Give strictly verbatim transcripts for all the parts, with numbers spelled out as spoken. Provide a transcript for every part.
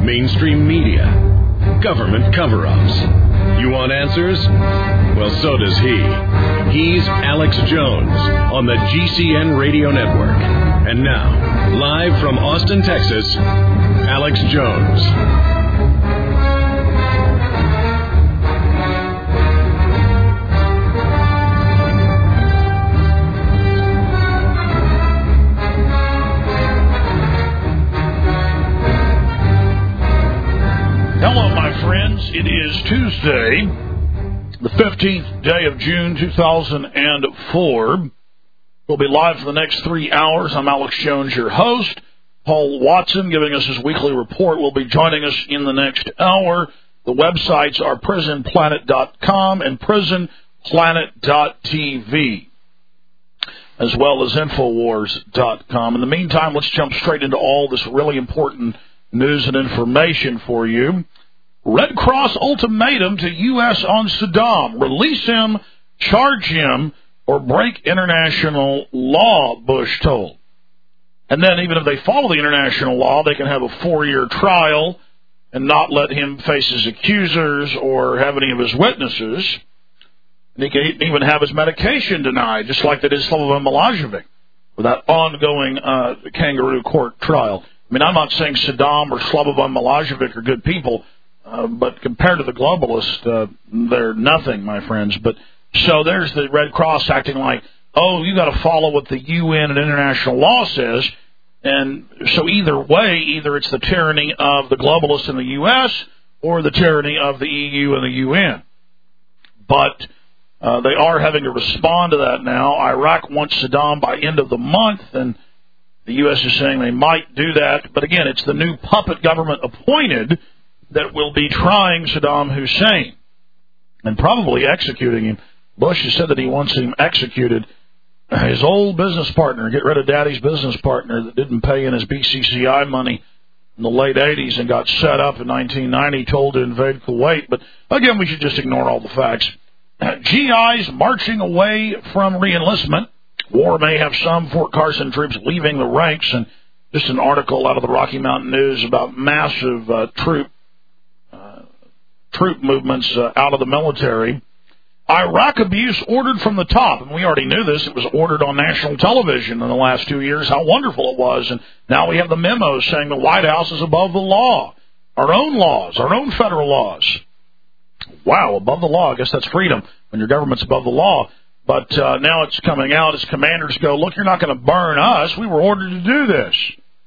mainstream media, government cover-ups. You want answers? Well, so does he. He's Alex Jones on the G C N Radio Network. And now, live from Austin, Texas, Alex Jones. Hello, my friends. It is Tuesday, the fifteenth day of June, two thousand four. We'll be live for the next three hours. I'm Alex Jones, your host. Paul Watson, giving us his weekly report, will be joining us in the next hour. The websites are prison planet dot com and prison planet dot t v, as well as infowars dot com. In the meantime, let's jump straight into all this really important news and information for you. Red Cross ultimatum to U S on Saddam. Release him, charge him, or break international law, Bush told. And then even if they follow the international law, they can have a four-year trial and not let him face his accusers or have any of his witnesses. And he can even have his medication denied, just like they did Slobodan Milosevic, with that ongoing uh, kangaroo court trial. I mean, I'm not saying Saddam or Slobodan Milosevic are good people, uh, but compared to the globalists, uh, they're nothing, my friends. But so there's the Red Cross acting like, oh, you got to follow what the U N and international law says. And so either way, either it's the tyranny of the globalists in the U S or the tyranny of the E U and the U N. But uh, they are having to respond to that now. Iraq wants Saddam by end of the month, and the U S is saying they might do that. But again, it's the new puppet government appointed that will be trying Saddam Hussein and probably executing him. Bush has said that he wants him executed. His old business partner, get rid of Daddy's business partner that didn't pay in his B C C I money in the late eighties and got set up in nineteen ninety, told to invade Kuwait. But again, we should just ignore all the facts. G Is marching away from reenlistment. War may have some Fort Carson troops leaving the ranks, and just an article out of the Rocky Mountain News about massive uh, troop uh, troop movements uh, out of the military. Iraq abuse ordered from the top, and we already knew this. It was ordered on national television in the last two years, how wonderful it was, and now we have the memos saying the White House is above the law, our own laws, our own federal laws. Wow, above the law. I guess that's freedom when your government's above the law. But uh, now it's coming out as commanders go, look, you're not going to burn us. We were ordered to do this.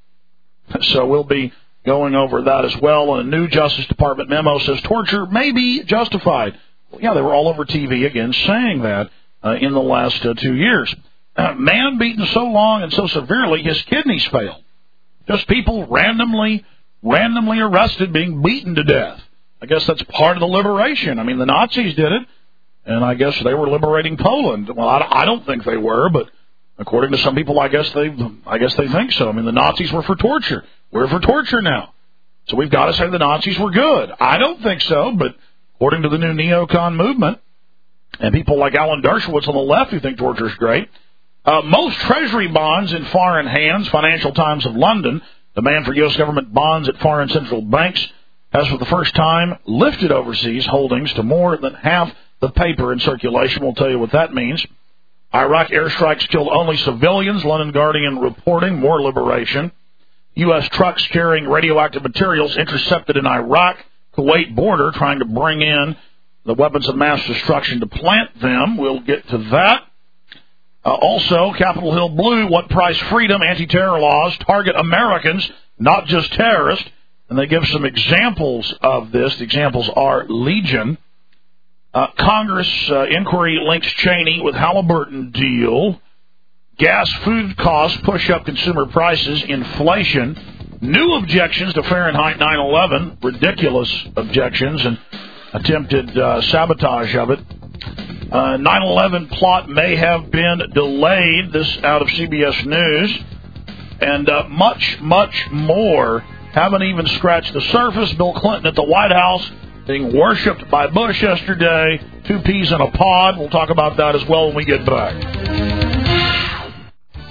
So we'll be going over that as well. And a new Justice Department memo says torture may be justified. Well, yeah, they were all over T V again saying that uh, in the last uh, two years. Uh, man beaten so long and so severely his kidneys failed. Just people randomly, randomly arrested being beaten to death. I guess that's part of the liberation. I mean, the Nazis did it. And I guess they were liberating Poland. Well, I don't think they were, but according to some people, I guess they, I guess they think so. I mean, the Nazis were for torture. We're for torture now, so we've got to say the Nazis were good. I don't think so, but according to the new neocon movement and people like Alan Dershowitz on the left who think torture is great, uh, most Treasury bonds in foreign hands. Financial Times of London, demand for U S government bonds at foreign central banks has for the first time lifted overseas holdings to more than half the paper in circulation. We'll tell you what that means. Iraq airstrikes killed only civilians. London Guardian reporting more liberation. U S trucks carrying radioactive materials intercepted in Iraq-Kuwait border, trying to bring in the weapons of mass destruction to plant them. We'll get to that. Uh, also, Capitol Hill Blue, what price freedom, anti-terror laws target Americans, not just terrorists. And they give some examples of this. The examples are legion. Uh, Congress uh, inquiry links Cheney with Halliburton deal. Gas food costs push up consumer prices. Inflation. New objections to Fahrenheit nine eleven. Ridiculous objections and attempted uh, sabotage of it. Uh, nine eleven plot may have been delayed. This out of C B S News. And uh, much, much more. Haven't even scratched the surface. Bill Clinton at the White House being worshipped by Bush yesterday. Two peas in a pod. We'll talk about that as well when we get back.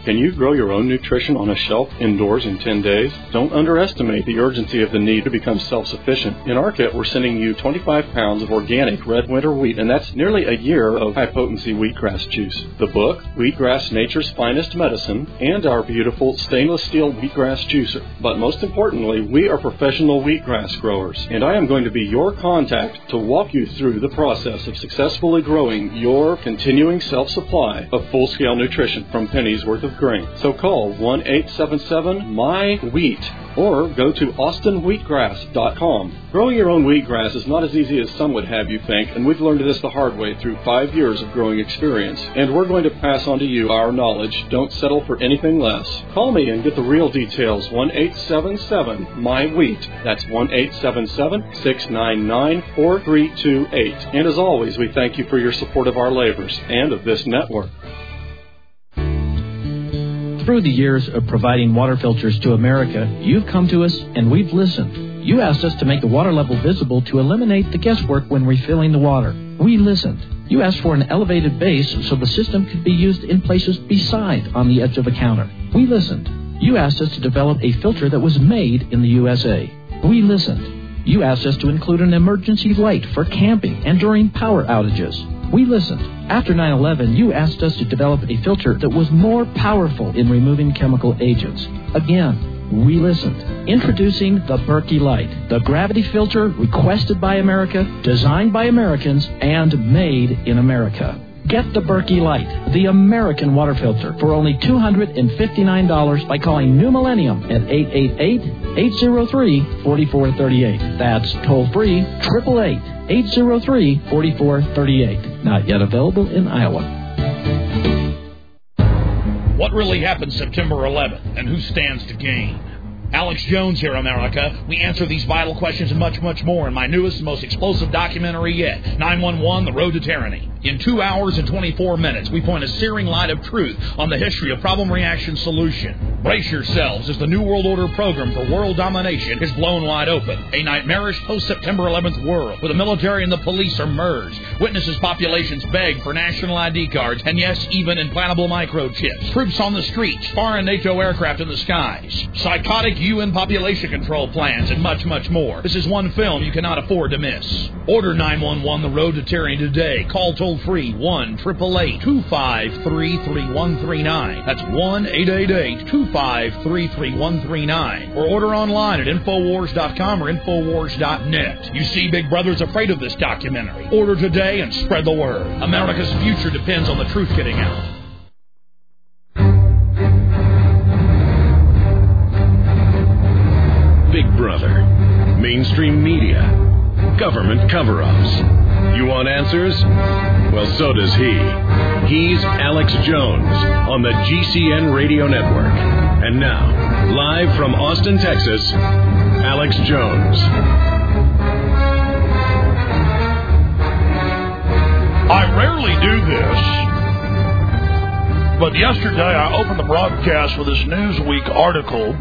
Can you grow your own nutrition on a shelf indoors in ten days? Don't underestimate the urgency of the need to become self-sufficient. In our kit, we're sending you twenty-five pounds of organic red winter wheat, and that's nearly a year of high-potency wheatgrass juice. The book, Wheatgrass Nature's Finest Medicine, and our beautiful stainless steel wheatgrass juicer. But most importantly, we are professional wheatgrass growers, and I am going to be your contact to walk you through the process of successfully growing your continuing self-supply of full-scale nutrition from pennies worth of grain. So call one eight seven seven M Y wheat or go to austin wheatgrass dot com. Growing your own wheatgrass is not as easy as some would have you think, and we've learned this the hard way through five years of growing experience. And we're going to pass on to you our knowledge. Don't settle for anything less. Call me and get the real details. one eight seven seven M Y wheat. That's one eight seven seven, six nine nine, four three two eight. And as always, we thank you for your support of our labors and of this network. Through the years of providing water filters to America, you've come to us and we've listened. You asked us to make the water level visible to eliminate the guesswork when refilling the water. We listened. You asked for an elevated base so the system could be used in places beside on the edge of a counter. We listened. You asked us to develop a filter that was made in the U S A. We listened. You asked us to include an emergency light for camping and during power outages. We listened. After nine eleven, you asked us to develop a filter that was more powerful in removing chemical agents. Again, we listened. Introducing the Berkey Light, the gravity filter requested by America, designed by Americans, and made in America. Get the Berkey Light, the American water filter, for only two hundred fifty-nine dollars by calling New Millennium at eight eight eight, eight zero three, four four three eight. That's toll-free, eight eight eight, eight zero three, four four three eight. Not yet available in Iowa. What really happened September eleventh, and who stands to gain? Alex Jones here, America. We answer these vital questions and much, much more in my newest and most explosive documentary yet, nine one one, The Road to Tyranny. In two hours and twenty-four minutes, we point a searing light of truth on the history of problem, reaction, solution. Brace yourselves as the New World Order program for world domination is blown wide open. A nightmarish post-September eleventh world where the military and the police are merged. Witnesses populations beg for national I D cards and, yes, even implantable microchips. Troops on the streets, foreign NATO aircraft in the skies. Psychotic U N population control plans, and much, much more. This is one film you cannot afford to miss. Order nine one one The Road to Tyranny today. Call toll-free one eight eight eight, two five three, three one three nine. That's one eight eight eight, two five three, three one three nine. Or order online at infowars dot com or infowars dot net. You see, Big Brother's afraid of this documentary. Order today and spread the word. America's future depends on the truth getting out. Big Brother, mainstream media, government cover-ups. You want answers? Well, so does he. He's Alex Jones on the G C N Radio Network. And now, live from Austin, Texas, Alex Jones. I rarely do this, but yesterday I opened the broadcast with this Newsweek article,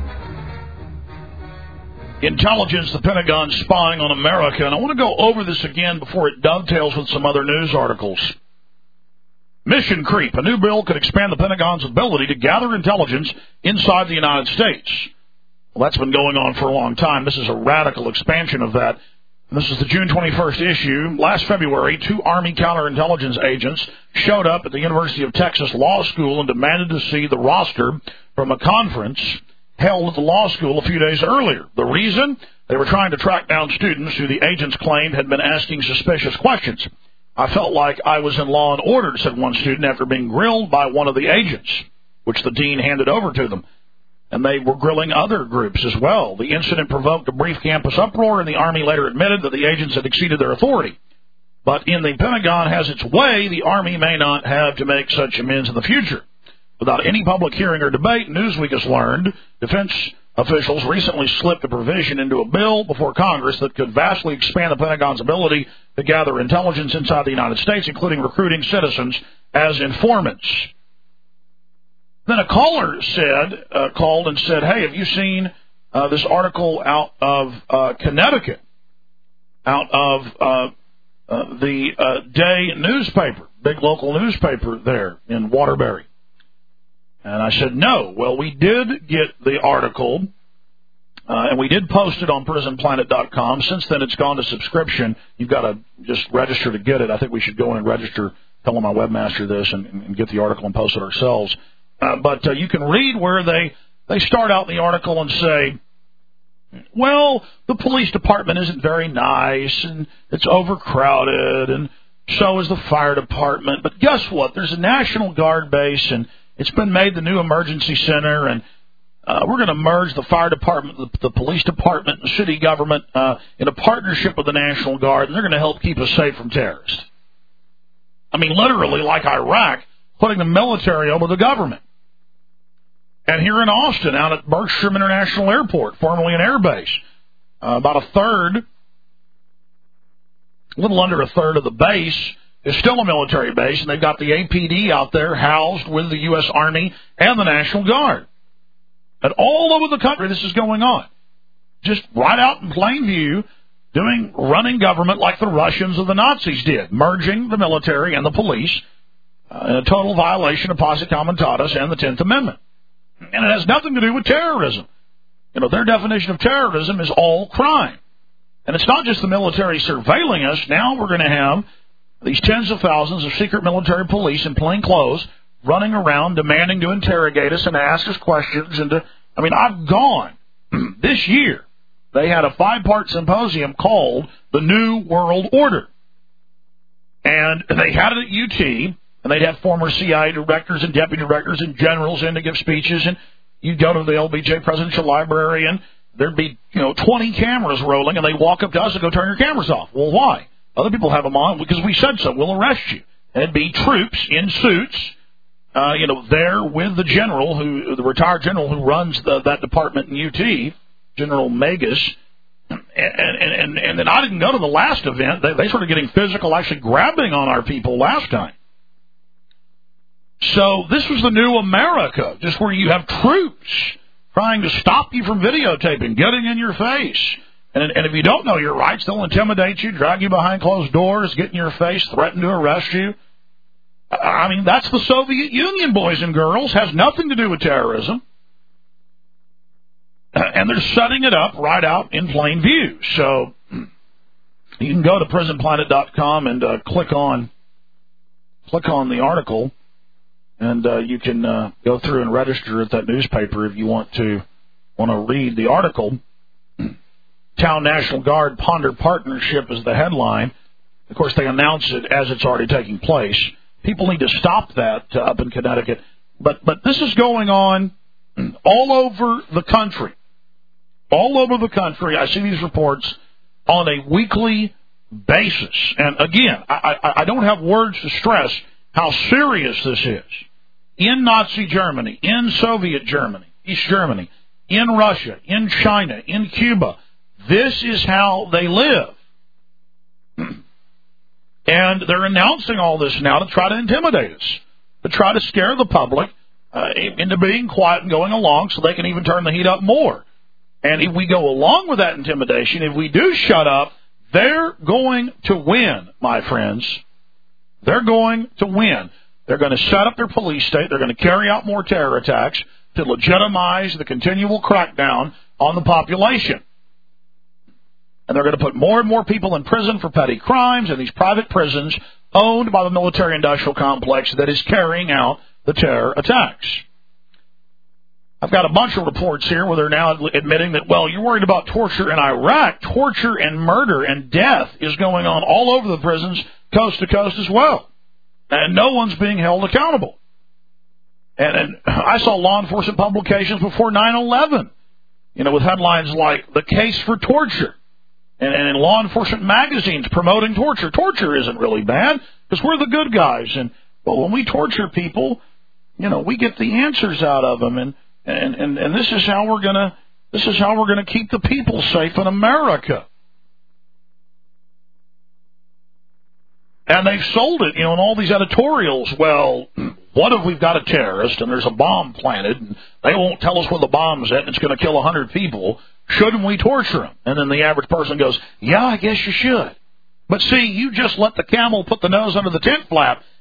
Intelligence, the Pentagon spying on America. And I want to go over this again before it dovetails with some other news articles. Mission creep. A new bill could expand the Pentagon's ability to gather intelligence inside the United States. Well, that's been going on for a long time. This is a radical expansion of that. And this is the June twenty-first issue. Last February, two Army counterintelligence agents showed up at the University of Texas Law School and demanded to see the roster from a conference held at the law school a few days earlier. The reason? They were trying to track down students who the agents claimed had been asking suspicious questions. I felt like I was in Law and Order, said one student after being grilled by one of the agents, which the dean handed over to them. And they were grilling other groups as well. The incident provoked a brief campus uproar, and the Army later admitted that the agents had exceeded their authority. But in the Pentagon has its way, the Army may not have to make such amends in the future. Without any public hearing or debate, Newsweek has learned defense officials recently slipped a provision into a bill before Congress that could vastly expand the Pentagon's ability to gather intelligence inside the United States, including recruiting citizens as informants. Then a caller said, uh, called and said, hey, have you seen uh, this article out of uh, Connecticut, out of uh, uh, the uh, Day newspaper, big local newspaper there in Waterbury? And I said, no. Well, we did get the article, uh, and we did post it on prison planet dot com. Since then, it's gone to subscription. You've got to just register to get it. I think we should go in and register, tell my webmaster this, and, and get the article and post it ourselves. Uh, but uh, you can read where they, they start out the article and say, well, the police department isn't very nice, and it's overcrowded, and so is the fire department. But guess what? There's a National Guard base, and it's been made the new emergency center, and uh, we're going to merge the fire department, the, the police department, and the city government uh, in a partnership with the National Guard, and they're going to help keep us safe from terrorists. I mean, literally, like Iraq, putting the military over the government. And here in Austin, out at Bergstrom International Airport, formerly an air base, uh, about a third, a little under a third of the base is still a military base, and they've got the A P D out there housed with the U S Army and the National Guard. And all over the country, this is going on. Just right out in plain view, doing, running government like the Russians or the Nazis did, merging the military and the police uh, in a total violation of Posse Comitatus and the tenth Amendment. And it has nothing to do with terrorism. You know, their definition of terrorism is all crime. And it's not just the military surveilling us. Now we're going to have these tens of thousands of secret military police in plain clothes running around demanding to interrogate us and ask us questions. And to, I mean, I've gone this year. They had a five-part symposium called The New World Order. And they had it at U T, and they'd have former C I A directors and deputy directors and generals in to give speeches. And you'd go to the L B J Presidential Library, and there'd be, you know, twenty cameras rolling, and they walk up to us and go, turn your cameras off. Well, why? Other people have them on because we said so. We'll arrest you. And it'd be troops in suits, uh, you know, there with the general, who the retired general who runs the, that department in U T, General Magus. And, and, and, and then I didn't go to the last event. They, they started getting physical, actually grabbing on our people last time. So this was the new America, just where you have troops trying to stop you from videotaping, getting in your face. And, and if you don't know your rights, they'll intimidate you, drag you behind closed doors, get in your face, threaten to arrest you. I mean, that's the Soviet Union, boys and girls. Has nothing to do with terrorism. And they're setting it up right out in plain view. So you can go to prison planet dot com and uh, click on click on the article. And uh, you can uh, go through and register at that newspaper if you want to want to read the article. Town National Guard Ponder Partnership is the headline. Of course, they announce it as it's already taking place. People need to stop that uh, up in Connecticut. But but this is going on all over the country. All over the country. I see these reports on a weekly basis. And again, I, I, I don't have words to stress how serious this is. In Nazi Germany, in Soviet Germany, East Germany, in Russia, in China, in Cuba, this is how they live. And they're announcing all this now to try to intimidate us, to try to scare the public uh, into being quiet and going along so they can even turn the heat up more. And if we go along with that intimidation, if we do shut up, they're going to win, my friends. They're going to win. They're going to set up their police state. They're going to carry out more terror attacks to legitimize the continual crackdown on the population. And they're going to put more and more people in prison for petty crimes in these private prisons owned by the military-industrial complex that is carrying out the terror attacks. I've got a bunch of reports here where they're now admitting that, well, you're worried about torture in Iraq. Torture and murder and death is going on all over the prisons, coast to coast as well. And no one's being held accountable. And, and I saw law enforcement publications before nine eleven, you know, with headlines like, The Case for Torture. And, and in law enforcement magazines promoting torture. Torture isn't really bad because we're the good guys. And well, when we torture people, you know, we get the answers out of them. And, and, and, and this is how we're going to this is how we're going to keep the people safe in America. And they've sold it, you know, in all these editorials. Well, what if we've got a terrorist and there's a bomb planted and they won't tell us where the bomb's at and it's going to kill a hundred people? Shouldn't we torture them? And then the average person goes, yeah, I guess you should. But see, you just let the camel put the nose under the tent flap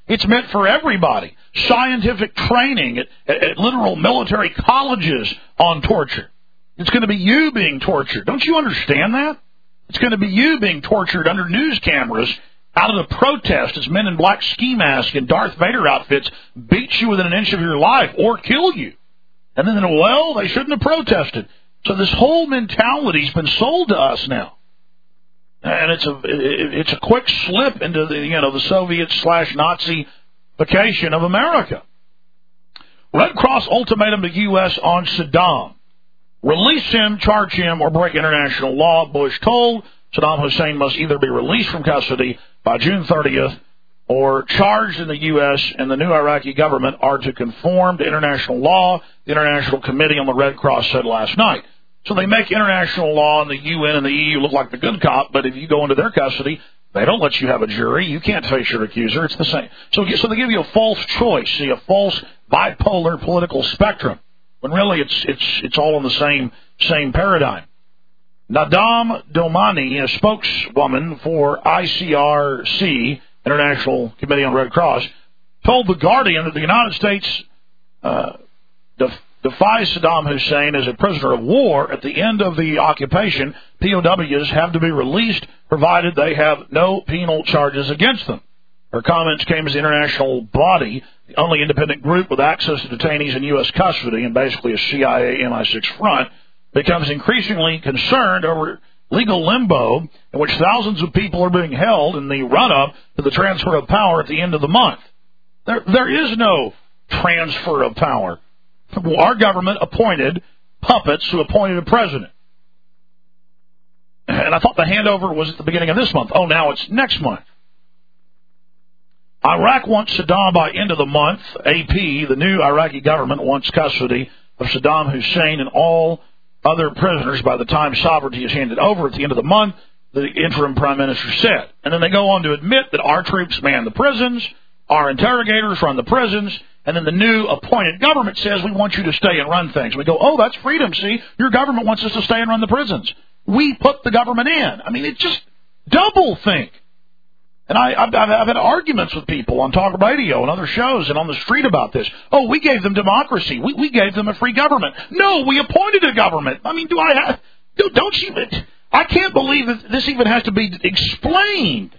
It's meant for everybody. Scientific training at, at, at literal military colleges on torture. It's going to be you being tortured. Don't you understand that? It's going to be you being tortured under news cameras out of the protest as men in black ski masks and Darth Vader outfits beat you within an inch of your life or kill you. And then, well, they shouldn't have protested. So this whole mentality's been sold to us now. And it's a it's a quick slip into the, you know, the Soviet slash Nazi-fication of America. Red Cross ultimatum to U S on Saddam. Release him, charge him, or break international law. Bush told Saddam Hussein must either be released from custody by June thirtieth or charged in the U S and the new Iraqi government are to conform to international law, the International Committee on the Red Cross said last night. So they make international law and the U N and the E U look like the good cop, but if you go into their custody, they don't let you have a jury. You can't face your accuser. It's the same. So, so they give you a false choice, see, a false bipolar political spectrum, when really it's it's it's all in the same same paradigm. Nadam Domani, a spokeswoman for I C R C, International Committee on Red Cross, told The Guardian that the United States uh, def- defies Saddam Hussein as a prisoner of war. At the end of the occupation, P O Ws have to be released, provided they have no penal charges against them. Her comments came as the international body, the only independent group with access to detainees in U S custody and basically a C I A M I six front, becomes increasingly concerned over legal limbo in which thousands of people are being held in the run-up to the transfer of power at the end of the month. There, there is no transfer of power. Our government appointed puppets who appointed a president. And I thought the handover was at the beginning of this month. Oh, now it's next month. Iraq wants Saddam by end of the month. A P, the new Iraqi government, wants custody of Saddam Hussein and all other prisoners by the time sovereignty is handed over at the end of the month, the interim prime minister said. And then they go on to admit that our troops man the prisons, our interrogators run the prisons, and then the new appointed government says we want you to stay and run things. We go, oh, that's freedom, see? Your government wants us to stay and run the prisons. We put the government in. I mean, it's just double think. And I, I've, I've had arguments with people on talk radio and other shows and on the street about this. Oh, we gave them democracy. We, we gave them a free government. No, we appointed a government. I mean, do I have, do, don't you, I can't believe that this even has to be explained.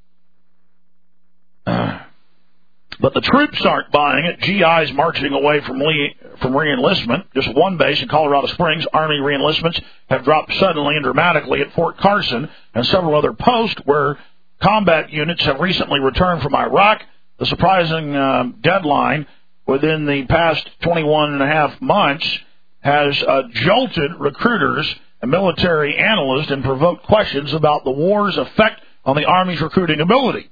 Uh, but the troops aren't buying it. G Is marching away from Lee, from reenlistment. Just one base in Colorado Springs, Army reenlistments have dropped suddenly and dramatically at Fort Carson and several other posts where combat units have recently returned from Iraq. The surprising uh, deadline within the past twenty-one and a half months has uh, jolted recruiters and military analysts and provoked questions about the war's effect on the Army's recruiting ability.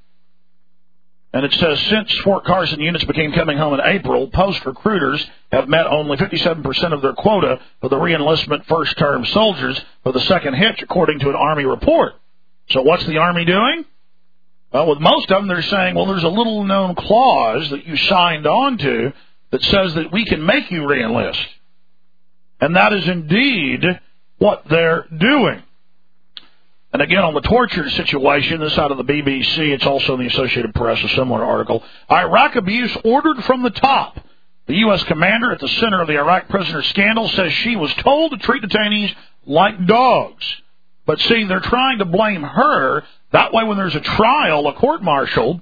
And it says, since Fort Carson units became coming home in April, post recruiters have met only fifty-seven percent of their quota for the reenlistment first-term soldiers for the second hitch, according to an Army report. So what's the Army doing? Well, with most of them, they're saying, well, there's a little-known clause that you signed on to that says that we can make you reenlist. And that is indeed what they're doing. And again, on the torture situation, this out of the B B C, it's also in the Associated Press, a similar article. Iraq abuse ordered from the top. The U S commander at the center of the Iraq prisoner scandal says she was told to treat detainees like dogs. But see, they're trying to blame her. That way, when there's a trial, a court-martial,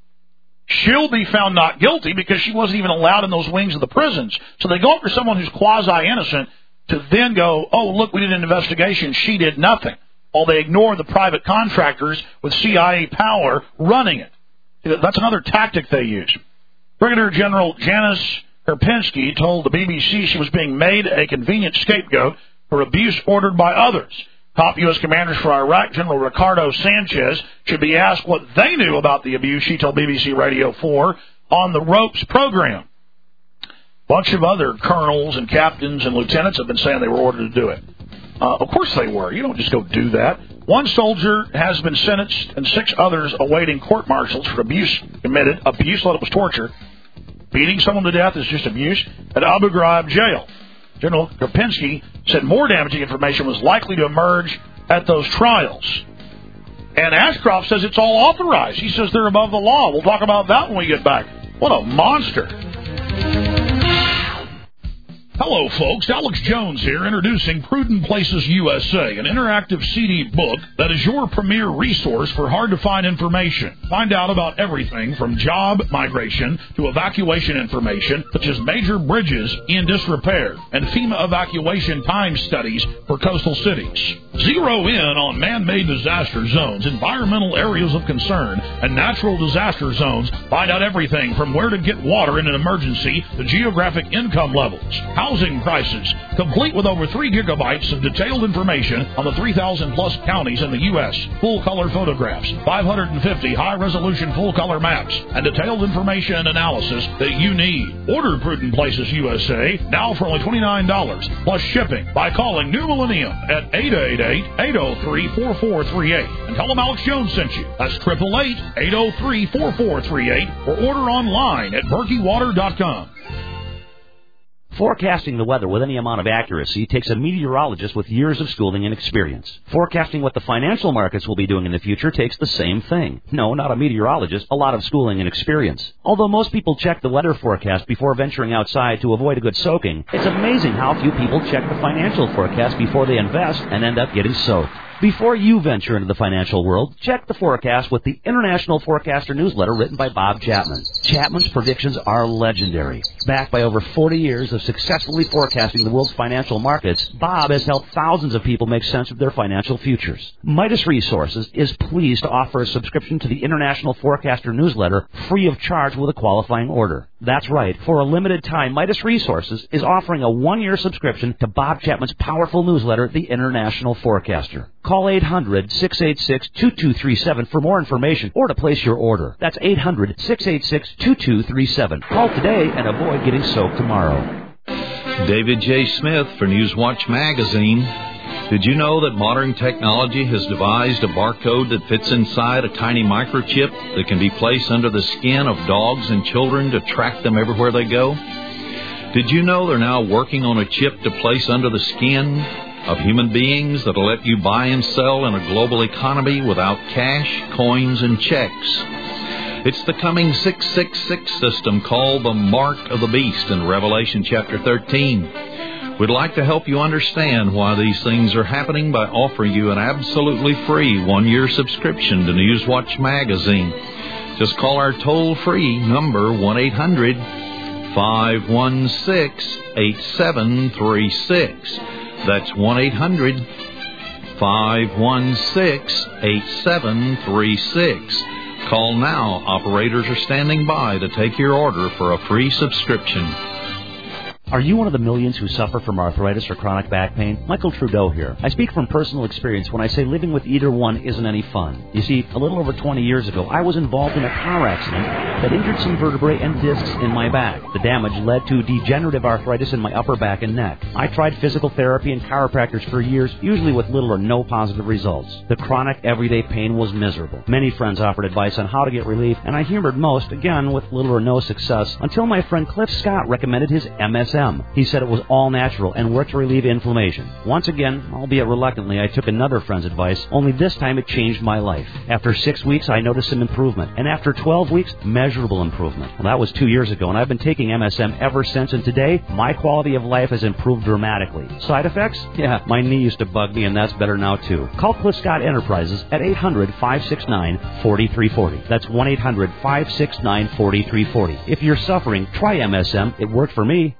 she'll be found not guilty because she wasn't even allowed in those wings of the prisons. So they go after someone who's quasi-innocent to then go, oh, look, we did an investigation. She did nothing. While they ignore the private contractors with C I A power running it. That's another tactic they use. Brigadier General Janice Karpinski told the B B C she was being made a convenient scapegoat for abuse ordered by others. Top U S commanders for Iraq, General Ricardo Sanchez, should be asked what they knew about the abuse, she told B B C Radio four, on the Ropes program. A bunch of other colonels and captains and lieutenants have been saying they were ordered to do it. Uh, of course they were. You don't just go do that. One soldier has been sentenced and six others awaiting court-martials for abuse committed. Abuse, thought it was torture. Beating someone to death is just abuse at Abu Ghraib jail. General Karpinski said more damaging information was likely to emerge at those trials. And Ashcroft says it's all authorized. He says they're above the law. We'll talk about that when we get back. What a monster. Hello, folks. Alex Jones here, introducing Prudent Places U S A, an interactive C D book that is your premier resource for hard-to-find information. Find out about everything from job migration to evacuation information, such as major bridges in disrepair and FEMA evacuation time studies for coastal cities. Zero in on man-made disaster zones, environmental areas of concern, and natural disaster zones. Find out everything from where to get water in an emergency to geographic income levels, housing prices, complete with over three gigabytes of detailed information on the three thousand plus counties in the U S, full-color photographs, five hundred fifty high-resolution full-color maps, and detailed information and analysis that you need. Order Prudent Places U S A now for only twenty-nine dollars plus shipping by calling New Millennium at eight eight eight, eight oh three, four four three eight and tell them Alex Jones sent you. That's eight eight eight, eight oh three, four four three eight or order online at berkey water dot com. Forecasting the weather with any amount of accuracy takes a meteorologist with years of schooling and experience. Forecasting what the financial markets will be doing in the future takes the same thing. No, not a meteorologist, a lot of schooling and experience. Although most people check the weather forecast before venturing outside to avoid a good soaking, it's amazing how few people check the financial forecast before they invest and end up getting soaked. Before you venture into the financial world, check the forecast with the International Forecaster newsletter written by Bob Chapman. Chapman's predictions are legendary. Backed by over forty years of successfully forecasting the world's financial markets, Bob has helped thousands of people make sense of their financial futures. Midas Resources is pleased to offer a subscription to the International Forecaster newsletter free of charge with a qualifying order. That's right. For a limited time, Midas Resources is offering a one-year subscription to Bob Chapman's powerful newsletter, The International Forecaster. Call eight hundred, six eight six, two two three seven for more information or to place your order. That's eight hundred, six eight six, two two three seven. Call today and avoid getting soaked tomorrow. David J. Smith for Newswatch Magazine. Did you know that modern technology has devised a barcode that fits inside a tiny microchip that can be placed under the skin of dogs and children to track them everywhere they go? Did you know they're now working on a chip to place under the skin of human beings that'll let you buy and sell in a global economy without cash, coins, and checks? It's the coming six six six system called the Mark of the Beast in Revelation chapter thirteen. We'd like to help you understand why these things are happening by offering you an absolutely free one-year subscription to Newswatch Magazine. Just call our toll-free number one eight hundred, five one six, eight seven three six. That's one eight hundred, five one six, eight seven three six. Call now. Operators are standing by to take your order for a free subscription. Are you one of the millions who suffer from arthritis or chronic back pain? Michael Trudeau here. I speak from personal experience when I say living with either one isn't any fun. You see, a little over twenty years ago, I was involved in a car accident that injured some vertebrae and discs in my back. The damage led to degenerative arthritis in my upper back and neck. I tried physical therapy and chiropractors for years, usually with little or no positive results. The chronic, everyday pain was miserable. Many friends offered advice on how to get relief, and I humored most, again, with little or no success, until my friend Cliff Scott recommended his M S M. He said it was all natural and worked to relieve inflammation. Once again, albeit reluctantly, I took another friend's advice, only this time it changed my life. After six weeks, I noticed some improvement, and after twelve weeks, measurable improvement. Well, that was two years ago, and I've been taking M S M ever since, and today, my quality of life has improved dramatically. Side effects? Yeah, my knee used to bug me, and that's better now, too. Call Cliff Scott Enterprises at eight hundred, five six nine, four three four zero. That's one eight hundred, five six nine, four three four zero. If you're suffering, try M S M. It worked for me.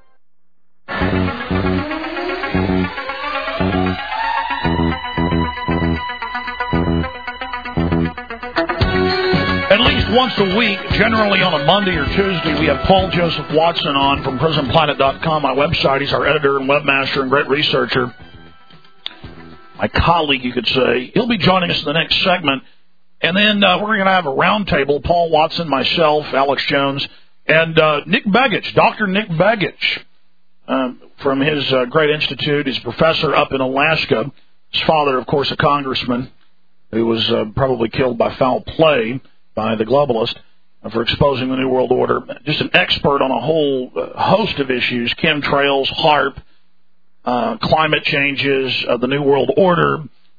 At least once a week, generally on a Monday or Tuesday, we have Paul Joseph Watson on from prison planet dot com, my website. He's our editor and webmaster and great researcher. My colleague, you could say. He'll be joining us in the next segment. And then uh, we're going to have a roundtable, Paul Watson, myself, Alex Jones, and uh, Nick Begich, Doctor Nick Begich. Um, from his uh, great institute. He's a professor up in Alaska. His father, of course, a congressman who was uh, probably killed by foul play by the globalist uh, for exposing the New World Order. Just an expert on a whole uh, host of issues, chemtrails, HAARP, uh, climate changes, uh, the New World Order,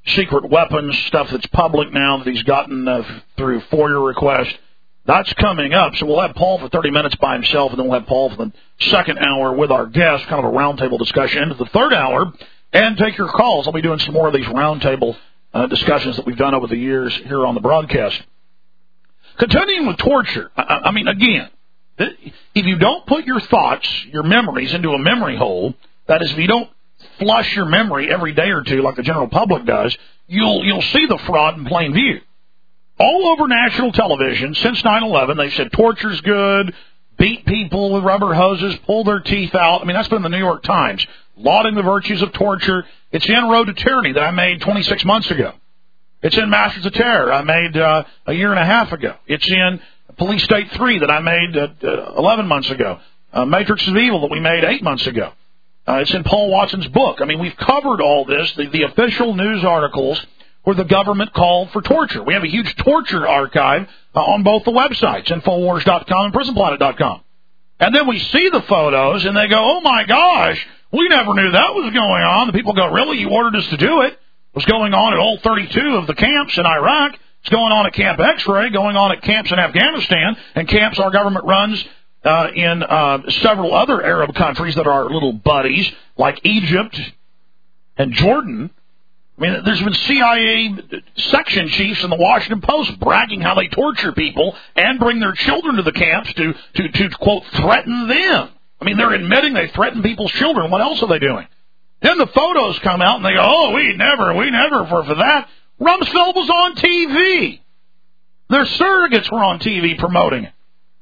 secret weapons, stuff that's public now that he's gotten uh, through FOIA request. That's coming up. So we'll have Paul for thirty minutes by himself, and then we'll have Paul for the second hour with our guest, kind of a roundtable discussion into the third hour, and take your calls. I'll be doing some more of these roundtable uh, discussions that we've done over the years here on the broadcast. Continuing with torture, I, I mean, again, if you don't put your thoughts, your memories into a memory hole, that is, if you don't flush your memory every day or two like the general public does, you'll you'll see the fraud in plain view. All over national television since nine eleven, they've said torture's good, beat people with rubber hoses, pull their teeth out. I mean, that's been in the New York Times, lauding the virtues of torture. It's in Road to Tyranny that I made twenty-six months ago. It's in Masters of Terror I made uh, a year and a half ago. It's in Police State three that I made uh, uh, eleven months ago. Uh, Matrix of Evil that we made eight months ago. Uh, it's in Paul Watson's book. I mean, we've covered all this, the, the official news articles where the government called for torture. We have a huge torture archive uh, on both the websites, Infowars dot com and Prison Planet dot com. And then we see the photos, and they go, oh, my gosh, we never knew that was going on. The people go, really? You ordered us to do it? It was going on at all thirty-two of the camps in Iraq. It's going on at Camp X-Ray, going on at camps in Afghanistan, and camps our government runs uh, in uh, several other Arab countries that are little buddies, like Egypt and Jordan. I mean, there's been C I A section chiefs in the Washington Post bragging how they torture people and bring their children to the camps to, to, to quote, threaten them. I mean, they're admitting they threaten people's children. What else are they doing? Then the photos come out and they go, oh, we never, we never for, for that. Rumsfeld was on T V. Their surrogates were on T V promoting it.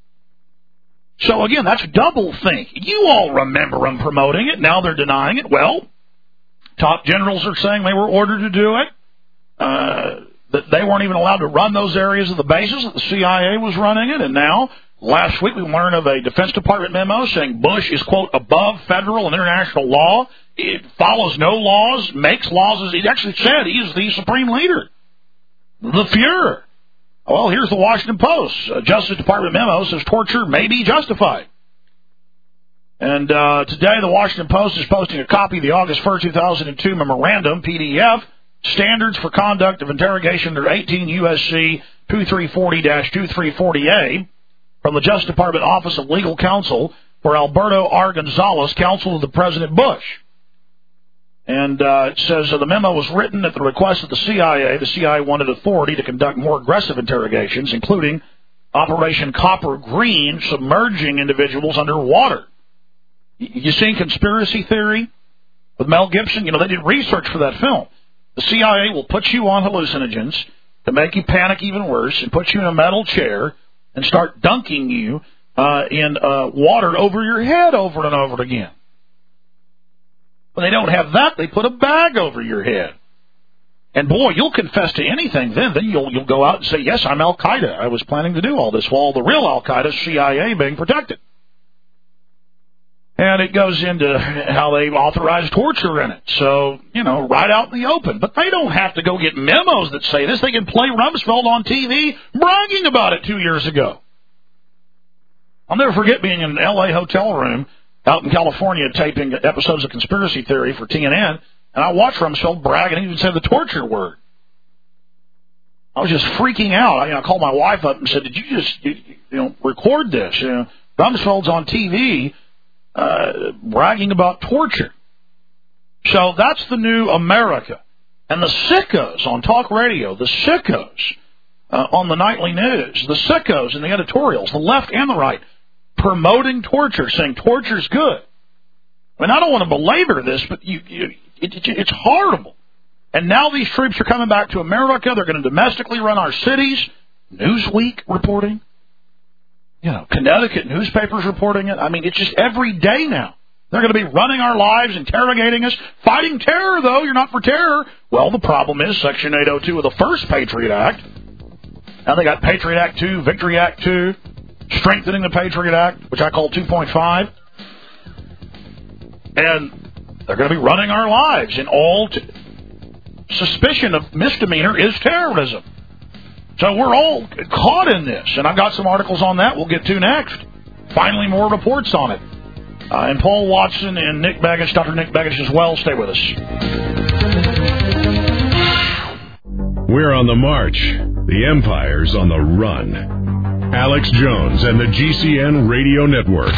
So, again, that's doublethink. You all remember them promoting it. Now they're denying it. Well, top generals are saying they were ordered to do it. Uh, that they weren't even allowed to run those areas of the bases, that the C I A was running it. And now, last week, we learned of a Defense Department memo saying Bush is, quote, above federal and international law. It follows no laws, makes laws. He actually said he is the supreme leader, the Fuhrer. Well, here's the Washington Post. A Justice Department memo says torture may be justified. And uh, today, the Washington Post is posting a copy of the August first, two thousand two memorandum, P D F, Standards for Conduct of Interrogation under eighteen U S C twenty-three forty dash twenty-three forty A from the Justice Department Office of Legal Counsel for Alberto R. Gonzalez, counsel to the President Bush. And uh, it says uh, the memo was written at the request of the C I A. The C I A wanted authority to conduct more aggressive interrogations, including Operation Copper Green, submerging individuals underwater. You seen Conspiracy Theory with Mel Gibson? You know, they did research for that film. The C I A will put you on hallucinogens to make you panic even worse and put you in a metal chair and start dunking you uh, in uh, water over your head over and over again. When they don't have that, they put a bag over your head. And boy, you'll confess to anything then. Then you'll you'll go out and say, yes, I'm Al-Qaeda. I was planning to do all this while the real Al-Qaeda, C I A, being protected. And it goes into how they authorize torture in it. So, you know, right out in the open. But they don't have to go get memos that say this. They can play Rumsfeld on T V bragging about it two years ago. I'll never forget being in an L A hotel room out in California taping episodes of Conspiracy Theory for T N N, and I watched Rumsfeld brag and even said the torture word. I was just freaking out. I, you know, I called my wife up and said, did you just you, you know, record this? You know, Rumsfeld's on T V uh, bragging about torture. So that's the new America. And the sickos on talk radio, the sickos uh, on the nightly news, the sickos in the editorials, the left and the right, promoting torture, saying torture's good. I mean, I don't want to belabor this, but you, you, it, it, it's horrible. And now these troops are coming back to America. They're going to domestically run our cities. Newsweek reporting. You know, Connecticut newspapers reporting it. I mean, it's just every day now. They're going to be running our lives, interrogating us, fighting terror, though. You're not for terror. Well, the problem is Section eight oh two of the first Patriot Act. Now they got Patriot Act two, Victory Act two. Strengthening the Patriot Act, which I call two point five. And they're going to be running our lives in all t- suspicion of misdemeanor is terrorism. So we're all caught in this. And I've got some articles on that we'll get to next. Finally, more reports on it. Uh, and Paul Watson and Nick Begich, Doctor Nick Begich as well. Stay with us. We're on the march. The Empire's on the run. Alex Jones and the G C N Radio Network.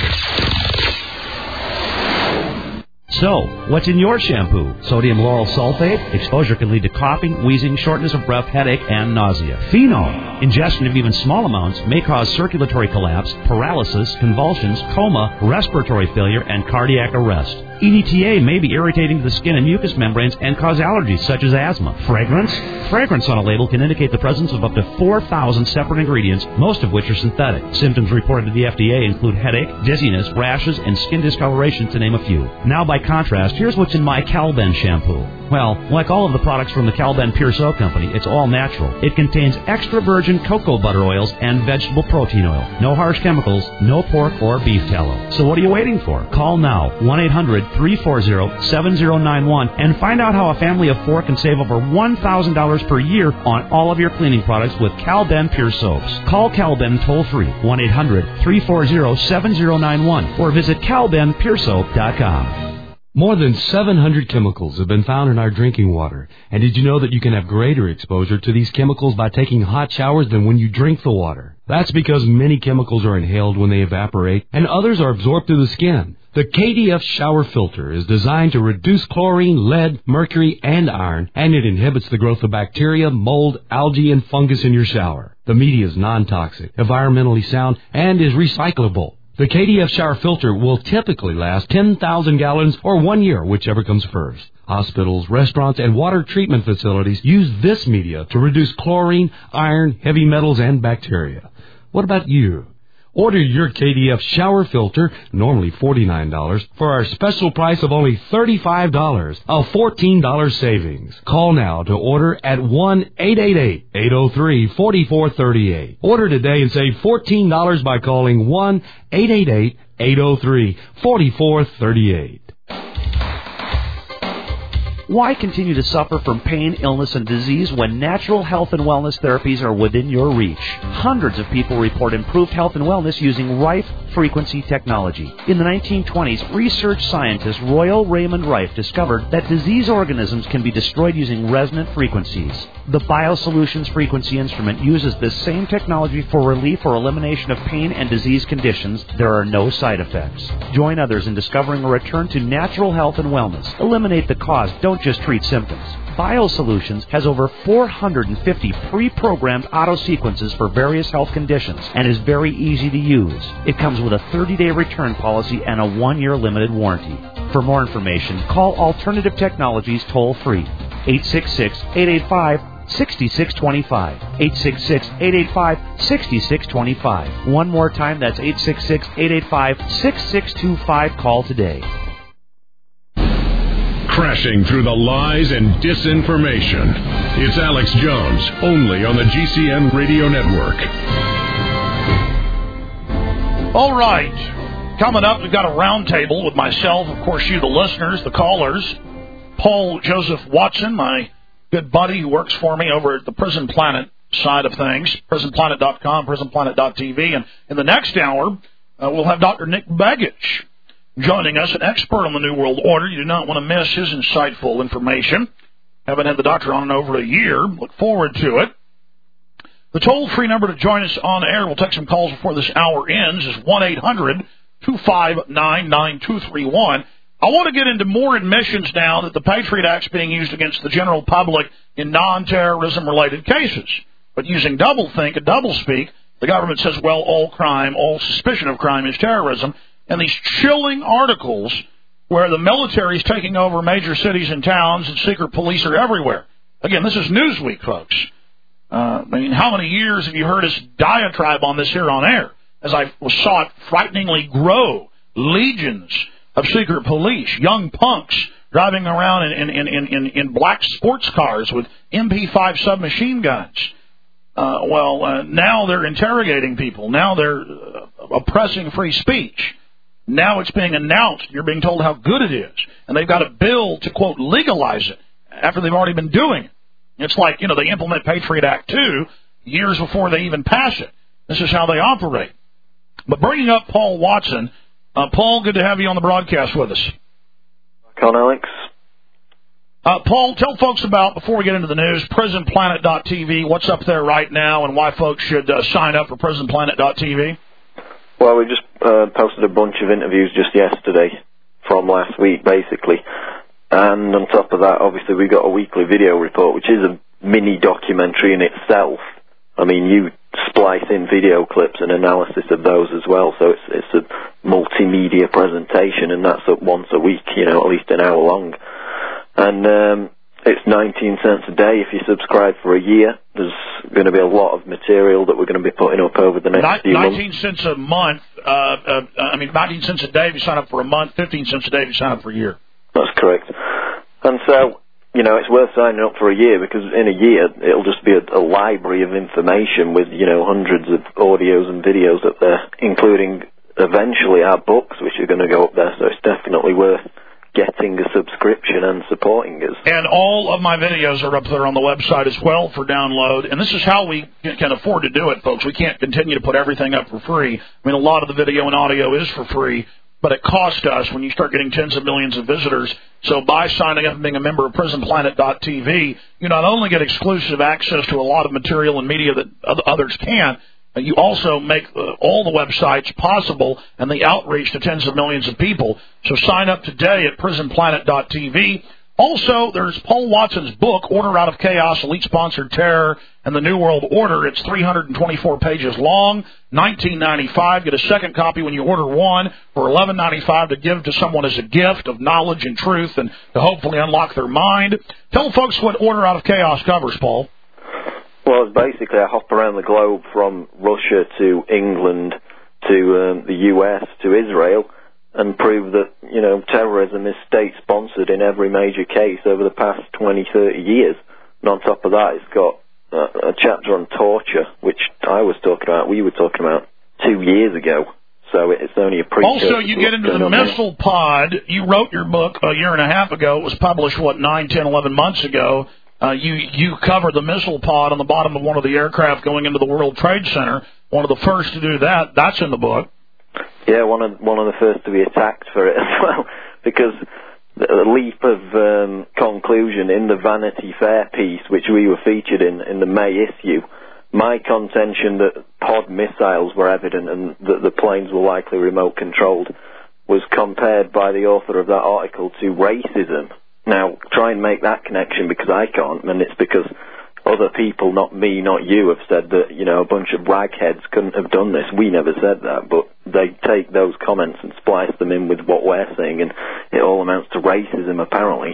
So, what's in your shampoo? Sodium lauryl sulfate? Exposure can lead to coughing, wheezing, shortness of breath, headache, and nausea. Phenol? Ingestion of even small amounts may cause circulatory collapse, paralysis, convulsions, coma, respiratory failure, and cardiac arrest. E D T A may be irritating to the skin and mucous membranes and cause allergies such as asthma. Fragrance? Fragrance on a label can indicate the presence of up to four thousand separate ingredients, most of which are synthetic. Symptoms reported to the F D A include headache, dizziness, rashes, and skin discoloration, to name a few. Now, by contrast, here's what's in my Calben shampoo. Well, like all of the products from the Calben Pure Soap Company, it's all natural. It contains extra virgin cocoa butter oils and vegetable protein oil. No harsh chemicals, no pork or beef tallow. So what are you waiting for? Call now, one eight hundred three four zero seven zero nine one, and find out how a family of four can save over one thousand dollars per year on all of your cleaning products with Calben Pure Soaps. Call Calben toll-free, one eight hundred three four zero seven zero nine one, or visit calben pure soap dot com. More than seven hundred chemicals have been found in our drinking water. And did you know that you can have greater exposure to these chemicals by taking hot showers than when you drink the water? That's because many chemicals are inhaled when they evaporate, and others are absorbed through the skin. The K D F shower filter is designed to reduce chlorine, lead, mercury, and iron, and it inhibits the growth of bacteria, mold, algae, and fungus in your shower. The media is non-toxic, environmentally sound, and is recyclable. The K D F shower filter will typically last ten thousand gallons or one year, whichever comes first. Hospitals, restaurants, and water treatment facilities use this media to reduce chlorine, iron, heavy metals, and bacteria. What about you? Order your K D F shower filter, normally forty-nine dollars, for our special price of only thirty-five dollars, a fourteen dollars savings. Call now to order at one eight eight eight, eight oh three, four four three eight. Order today and save fourteen dollars by calling one eight eight eight, eight oh three, four four three eight. Why continue to suffer from pain, illness, and disease when natural health and wellness therapies are within your reach? Hundreds of people report improved health and wellness using Rife frequency technology. In the nineteen twenties, research scientist Royal Raymond Rife discovered that disease organisms can be destroyed using resonant frequencies. The BioSolutions frequency instrument uses this same technology for relief or elimination of pain and disease conditions. There are no side effects. Join others in discovering a return to natural health and wellness. Eliminate the cause. Don't just treat symptoms. BioSolutions has over four hundred fifty pre-programmed auto-sequences for various health conditions and is very easy to use. It comes with a thirty-day return policy and a one-year limited warranty. For more information, call Alternative Technologies toll-free, eight six six, eight eight five, six six two five, eight six six, eight eight five, six six two five. One more time, that's eight six six, eight eight five, six six two five. Call today. Crashing through the lies and disinformation. It's Alex Jones, only on the G C N Radio Network. All right. Coming up, we've got a roundtable with myself, of course, you, the listeners, the callers. Paul Joseph Watson, my good buddy who works for me over at the Prison Planet side of things, prison planet dot com, prison planet dot t v. And in the next hour, uh, we'll have Doctor Nick Begich joining us, an expert on the New World Order. You do not want to miss his insightful information. Haven't had the doctor on in over a year. Look forward to it. The toll-free number to join us on air, we'll take some calls before this hour ends, is one eight hundred two five nine nine two three one. I want to get into more admissions now that the Patriot Act's being used against the general public in non-terrorism-related cases. But using doublethink and doublespeak, the government says, well, all crime, all suspicion of crime is terrorism. And these chilling articles where the military is taking over major cities and towns and secret police are everywhere. Again, this is Newsweek, folks. Uh, I mean, how many years have you heard us diatribe on this here on air? As I saw it frighteningly grow, legions of secret police, young punks driving around in, in, in, in, in black sports cars with M P five submachine guns. Uh, well, uh, now they're interrogating people. Now they're uh, oppressing free speech. Now it's being announced. You're being told how good it is. And they've got a bill to, quote, legalize it after they've already been doing it. It's like, you know, they implement Patriot Act two years before they even pass it. This is how they operate. But bringing up Paul Watson, uh, Paul, good to have you on the broadcast with us. Con Alex. Uh, Paul, tell folks about, before we get into the news, prison planet dot t v, what's up there right now, and why folks should uh, sign up for prison planet dot t v. Well, we just uh, posted a bunch of interviews just yesterday from last week, basically. And on top of that, obviously, we got a weekly video report, which is a mini documentary in itself. I mean, you splice in video clips and analysis of those as well, so it's it's a multimedia presentation, and that's up once a week, you know, at least an hour long. And um, it's nineteen cents a day if you subscribe for a year. There's going to be a lot of material that we're going to be putting up over the next Not, few months. nineteen cents a month, uh, uh, I mean, nineteen cents a day if you sign up for a month, fifteen cents a day if you sign up for a year. That's correct. And so, you know, it's worth signing up for a year, because in a year it'll just be a, a library of information with, you know, hundreds of audios and videos up there, including eventually our books, which are going to go up there. So it's definitely worth getting a subscription and supporting us. And all of my videos are up there on the website as well for download. And this is how we can afford to do it, folks. We can't continue to put everything up for free. I mean, a lot of the video and audio is for free, but it costs us when you start getting tens of millions of visitors. So by signing up and being a member of prison planet dot t v, you not only get exclusive access to a lot of material and media that others can't, you also make uh, all the websites possible and the outreach to tens of millions of people. So sign up today at prison planet dot t v. Also, there's Paul Watson's book, Order Out of Chaos, Elite-Sponsored Terror, and the New World Order. It's three hundred twenty-four pages long, nineteen ninety-five. Get a second copy when you order one for eleven ninety-five to give to someone as a gift of knowledge and truth and to hopefully unlock their mind. Tell folks what Order Out of Chaos covers, Paul. Well, it's basically I hop around the globe from Russia to England to um, the U S to Israel and prove that, you know, terrorism is state-sponsored in every major case over the past twenty, thirty years. And on top of that, it's got uh, a chapter on torture, which I was talking about, we were talking about two years ago. So it's only a precursor. Also, you get into the missile pod. You wrote your book a year and a half ago. It was published, what, nine, ten, eleven months ago. Uh, you, you covered the missile pod on the bottom of one of the aircraft going into the World Trade Center. One of the first to do that. That's in the book. Yeah, one of one of the first to be attacked for it as well, because the leap of um, conclusion in the Vanity Fair piece, which we were featured in in the May issue, my contention that pod missiles were evident and that the planes were likely remote controlled was compared by the author of that article to racism. Now, try and make that connection, because I can't, and it's because other people, not me, not you, have said that, you know, a bunch of ragheads couldn't have done this. We never said that, but they take those comments and splice them in with what we're saying, and it all amounts to racism, apparently.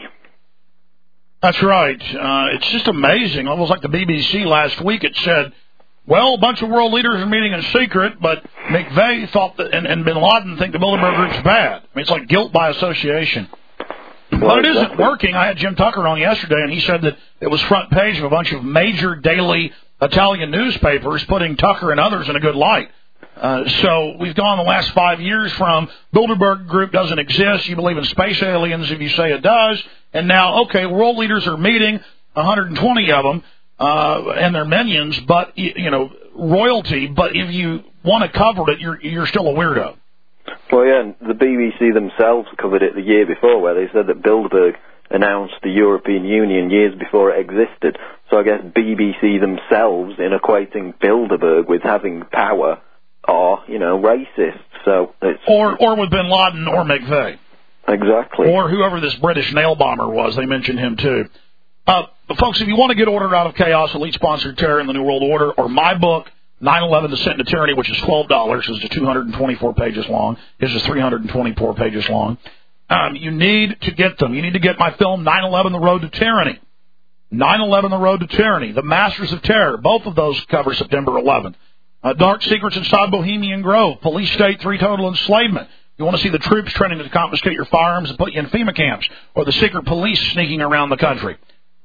That's right. Uh, it's just amazing. Almost like the B B C last week, it said, well, a bunch of world leaders are meeting in secret, but McVeigh thought that, and, and bin Laden think the Bilderberg Group's bad. I mean, it's like guilt by association. Well, but it isn't working. I had Jim Tucker on yesterday, and he said that it was front page of a bunch of major daily Italian newspapers putting Tucker and others in a good light. Uh, so we've gone the last five years from Bilderberg Group doesn't exist, you believe in space aliens if you say it does, and now, okay, world leaders are meeting, one hundred twenty of them, uh, and their minions, but, you know, royalty, but if you want to cover it, you're, you're still a weirdo. Well, yeah, and the B B C themselves covered it the year before, where they said that Bilderberg announced the European Union years before it existed. So I guess B B C themselves, in equating Bilderberg with having power, are, you know, racist. So it's or or with bin Laden or McVeigh. Exactly. Or whoever this British nail bomber was, they mentioned him too. Uh, folks, if you want to get Order Out of Chaos, Elite-Sponsored Terror, and the New World Order, or my book, nine eleven, Descent into Tyranny, which is twelve dollars, is two hundred twenty-four pages long. His is three hundred twenty-four pages long. Um, you need to get them. You need to get my film, nine eleven, The Road to Tyranny. nine eleven, The Road to Tyranny. The Masters of Terror. Both of those cover September eleventh. Uh, Dark Secrets Inside Bohemian Grove. Police State three, Total Enslavement. You want to see the troops training to confiscate your firearms and put you in FEMA camps, or the secret police sneaking around the country.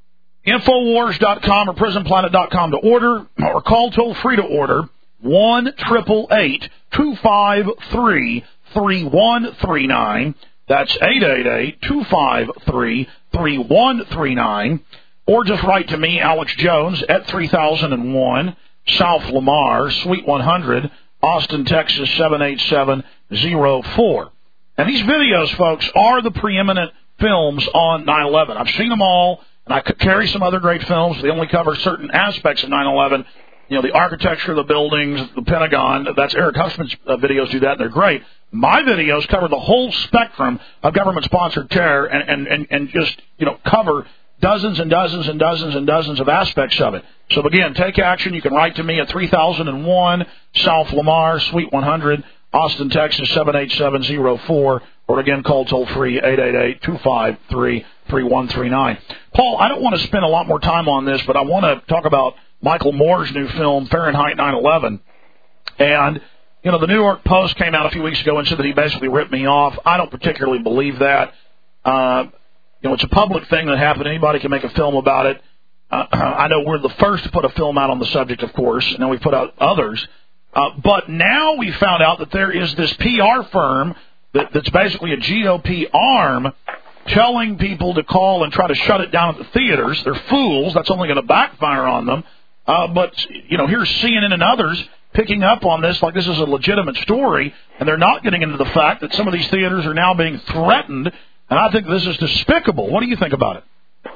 Infowars dot com or prison planet dot com to order, or call toll-free to order, one eight eight eight, two five three, three one three nine. That's eight eight eight, two five three, three one three nine. Or just write to me, Alex Jones, at three thousand one, South Lamar, Suite one hundred, Austin, Texas, seven eight seven zero four. And these videos, folks, are the preeminent films on nine eleven. I've seen them all, and I could carry some other great films. They only cover certain aspects of nine eleven. You know, the architecture of the buildings, the Pentagon. That's Eric Huffman's uh, videos do that, and they're great. My videos cover the whole spectrum of government-sponsored terror and, and, and, and just, you know, cover dozens and dozens and dozens and dozens of aspects of it. So, again, take action. You can write to me at three thousand one South Lamar, Suite one hundred, Austin, Texas, seven eight seven zero four, or, again, call toll-free eight eight eight, two five three, three one three nine. Paul, I don't want to spend a lot more time on this, but I want to talk about Michael Moore's new film, Fahrenheit nine eleven. And, you know, the New York Post came out a few weeks ago and said that he basically ripped me off. I don't particularly believe that. Uh, you know, it's a public thing that happened. Anybody can make a film about it. Uh, I know we're the first to put a film out on the subject, of course, and then we put out others. Uh, but now we found out that there is this P R firm that, that's basically a G O P arm telling people to call and try to shut it down at the theaters. They're fools. That's only going to backfire on them. Uh, but, you know, here's C N N and others picking up on this like this is a legitimate story, and they're not getting into the fact that some of these theaters are now being threatened, and I think this is despicable. What do you think about it?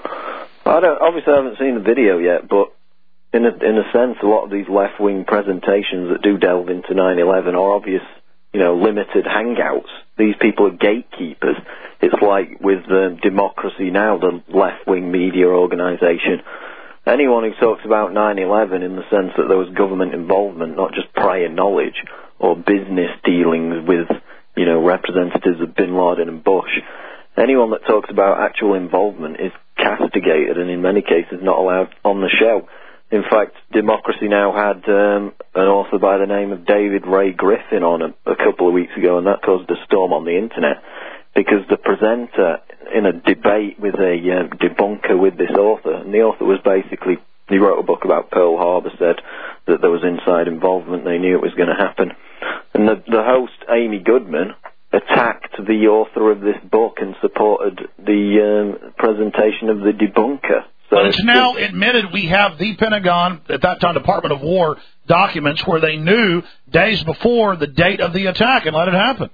I don't, obviously I haven't seen the video yet, but in a, in a sense, a lot of these left-wing presentations that do delve into nine eleven are obvious, you know, limited hangouts. These people are gatekeepers. It's like with uh, Democracy Now!, the left-wing media organization. Anyone who talks about nine eleven in the sense that there was government involvement, not just prior knowledge or business dealings with, you know, representatives of Bin Laden and Bush, anyone that talks about actual involvement is castigated and in many cases not allowed on the show. In fact, Democracy Now! Had um, an author by the name of David Ray Griffin on a, a couple of weeks ago, and that caused a storm on the internet because the presenter, in a debate with a um, debunker with this author, and the author was basically, he wrote a book about Pearl Harbor, said that there was inside involvement, they knew it was going to happen. And the, the host, Amy Goodman, attacked the author of this book and supported the um, presentation of the debunker. So but it's now admitted we have the Pentagon, at that time Department of War, documents where they knew days before the date of the attack and let it happen.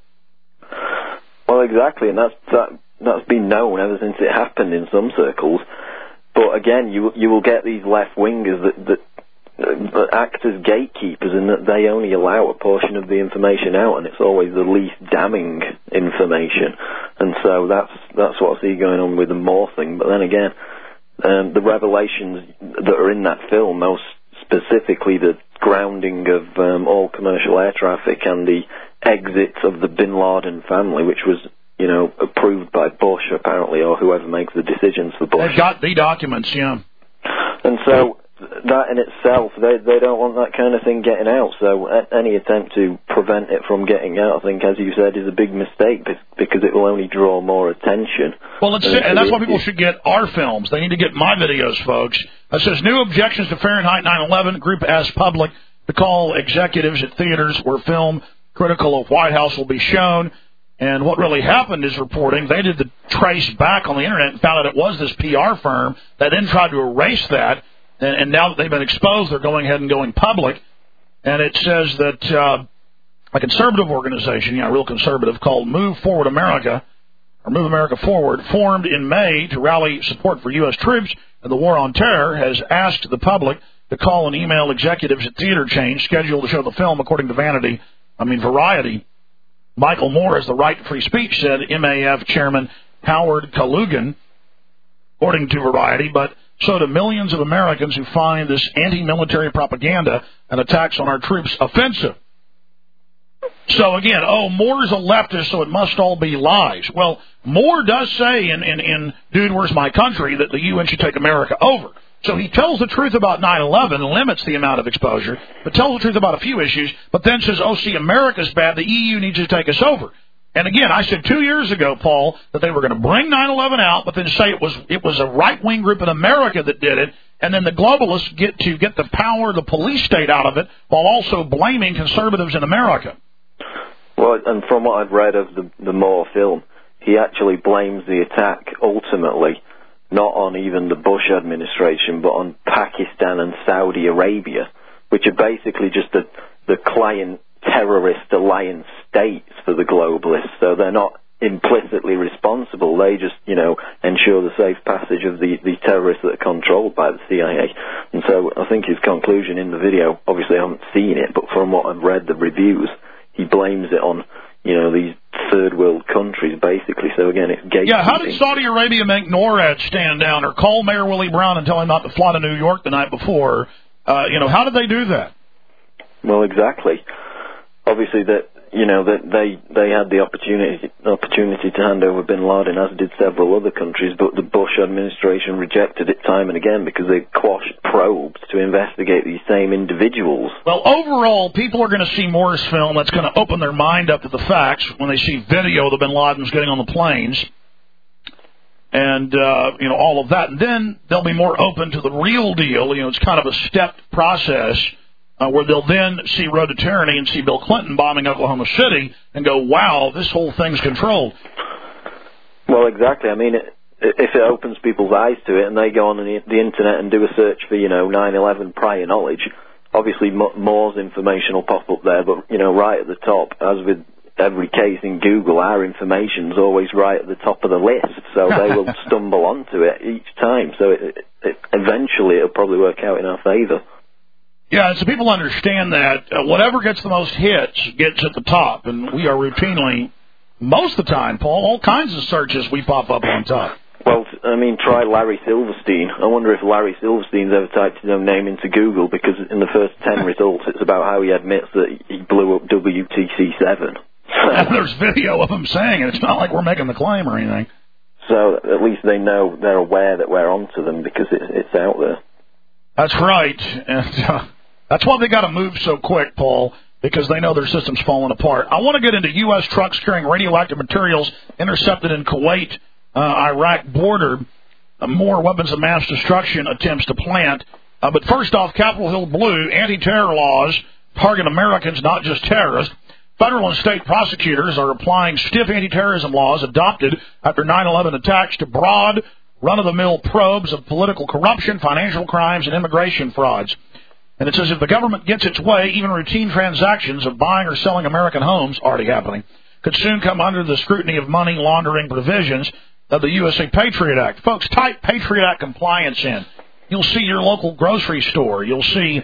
Well, exactly, and that's that, that's been known ever since it happened in some circles. But again, you you will get these left-wingers that, that, that act as gatekeepers and that they only allow a portion of the information out, and it's always the least damning information. And so that's that's what I see going on with the Moore thing. But then again, um, the revelations that are in that film, most specifically the grounding of um, all commercial air traffic and the exit of the Bin Laden family, which was, you know, approved by Bush, apparently, or whoever makes the decisions for Bush. They've got the documents, yeah. And so that in itself, they they don't want that kind of thing getting out. So any attempt to prevent it from getting out, I think, as you said, is a big mistake because it will only draw more attention. Well, let's say, and that's why people should get our films. They need to get my videos, folks. It says, new objections to Fahrenheit nine eleven. Group asks public to call executives at theaters where film critical of White House will be shown. And what really happened is reporting, they did the trace back on the internet and found out it was this P R firm that then tried to erase that. And, and now that they've been exposed, they're going ahead and going public. And it says that uh, a conservative organization, yeah, real conservative, called Move Forward America, or Move America Forward, formed in May to rally support for U S troops and the war on terror, has asked the public to call and email executives at theater chains scheduled to show the film, according to Vanity, I mean Variety. Michael Moore has the right to free speech, said M A F Chairman Howard Kalugin, according to Variety, but so do millions of Americans who find this anti-military propaganda and attacks on our troops offensive. So again, oh, Moore's a leftist, so it must all be lies. Well, Moore does say in, in, in Dude, Where's My Country that the U N should take America over. So he tells the truth about nine eleven and limits the amount of exposure, but tells the truth about a few issues, but then says, oh, see, America's bad, the E U needs to take us over. And again, I said two years ago, Paul, that they were going to bring nine eleven out, but then say it was it was a right-wing group in America that did it, and then the globalists get to get the power, the police state out of it, while also blaming conservatives in America. Well, and from what I've read of the, the Moore film, he actually blames the attack ultimately not on even the Bush administration, but on Pakistan and Saudi Arabia, which are basically just the, the client terrorist alliance states for the globalists. So they're not implicitly responsible. They just, you know, ensure the safe passage of the, the terrorists that are controlled by the C I A. And so I think his conclusion in the video, obviously I haven't seen it, but from what I've read, the reviews, he blames it on, you know, these third world countries, basically. So again, it's gatekeeping. Yeah, how did Saudi Arabia make NORAD stand down or call Mayor Willie Brown and tell him not to fly to New York the night before? Uh, you know, how did they do that? Well, exactly. Obviously, that you know that they they had the opportunity opportunity to hand over Bin Laden, as did several other countries, but the Bush administration rejected it time and again because they quashed probes to investigate these same individuals. Well, overall, people are going to see Morris film that's going to open their mind up to the facts when they see video of the Bin Ladens getting on the planes and uh, you know all of that, and then they'll be more open to the real deal. You know, it's kind of a stepped process. Uh, where they'll then see Road to Tyranny and see Bill Clinton bombing Oklahoma City and go, wow, this whole thing's controlled. Well, exactly. I mean, it, if it opens people's eyes to it and they go on the, the Internet and do a search for, you know, nine eleven prior knowledge, obviously Moore's information will pop up there, but, you know, right at the top, as with every case in Google, our information's always right at the top of the list, so they will stumble onto it each time. So it, it, eventually it'll probably work out in our favor. Yeah, so people understand that uh, whatever gets the most hits gets at the top, and we are routinely, most of the time, Paul, all kinds of searches we pop up on top. Well, I mean, try Larry Silverstein. I wonder if Larry Silverstein's ever typed his own name into Google, because in the first ten results, it's about how he admits that he blew up W T C seven. And there's video of him saying it. It's not like we're making the claim or anything. So at least they know, they're aware that we're onto them because it, it's out there. That's right. And uh, that's why they got to move so quick, Paul, because they know their system's falling apart. I want to get into U S trucks carrying radioactive materials intercepted in Kuwait, uh, Iraq border, uh, more weapons of mass destruction attempts to plant. Uh, but first off, Capitol Hill Blue, anti-terror laws target Americans, not just terrorists. Federal and state prosecutors are applying stiff anti-terrorism laws adopted after nine eleven attacks to broad, run-of-the-mill probes of political corruption, financial crimes, and immigration frauds. And it says if the government gets its way, even routine transactions of buying or selling American homes, already happening, could soon come under the scrutiny of money laundering provisions of the U S A Patriot Act. Folks, type Patriot Act compliance in. You'll see your local grocery store. You'll see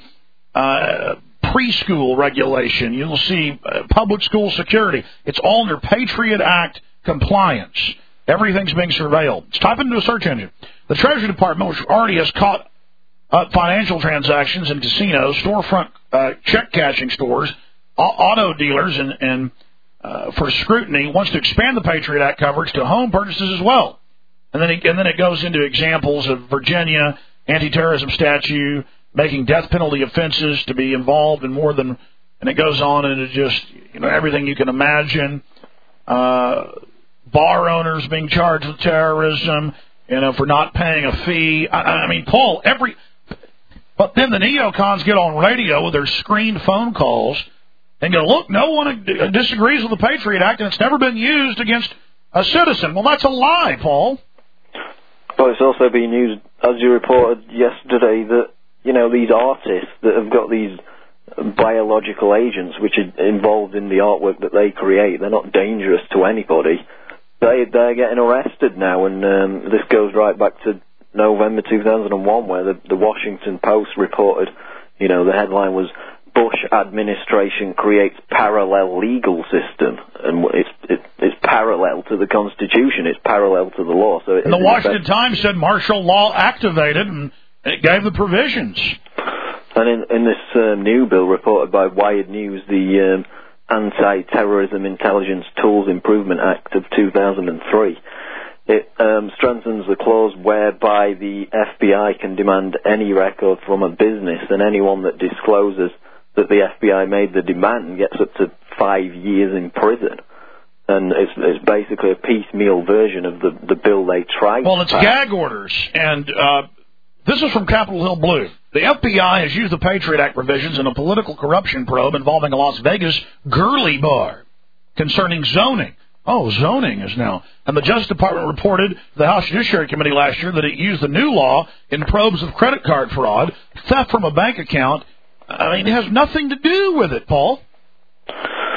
uh, preschool regulation. You'll see uh, public school security. It's all under Patriot Act compliance. Everything's being surveilled. Just type it into a search engine. The Treasury Department, which already has caught Uh, financial transactions in casinos, storefront uh, check-cashing stores, auto dealers, and, and uh, for scrutiny, wants to expand the Patriot Act coverage to home purchases as well. And then, it, and then it goes into examples of Virginia anti-terrorism statute, making death penalty offenses to be involved in more than, and it goes on into just, you know, everything you can imagine. Uh, bar owners being charged with terrorism, you know, for not paying a fee. I, I mean, Paul, every... But then the neocons get on radio with their screened phone calls and go, look, no one disagrees with the Patriot Act, and it's never been used against a citizen. Well, that's a lie, Paul. Well, it's also been used, as you reported yesterday, that, you know, these artists that have got these biological agents which are involved in the artwork that they create, they're not dangerous to anybody. They, they're getting arrested now, and um, this goes right back to November two thousand one, where the, the Washington Post reported, you know, the headline was, Bush administration creates parallel legal system, and it's it, it's parallel to the Constitution, it's parallel to the law. So it, and the Washington Times said martial law activated, and it gave the provisions. And in, in this uh, new bill reported by Wired News, the um, Anti-Terrorism Intelligence Tools Improvement Act of two thousand three, it um, strengthens the clause whereby the F B I can demand any record from a business, and anyone that discloses that the F B I made the demand gets up to five years in prison. And it's, it's basically a piecemeal version of the, the bill they tried. Well, it's gag orders, and uh, this is from Capitol Hill Blue. The F B I has used the Patriot Act provisions in a political corruption probe involving a Las Vegas girly bar concerning zoning. Oh, zoning is now. And the Justice Department reported to the House Judiciary Committee last year that it used the new law in probes of credit card fraud, theft from a bank account. I mean, it has nothing to do with it, Paul.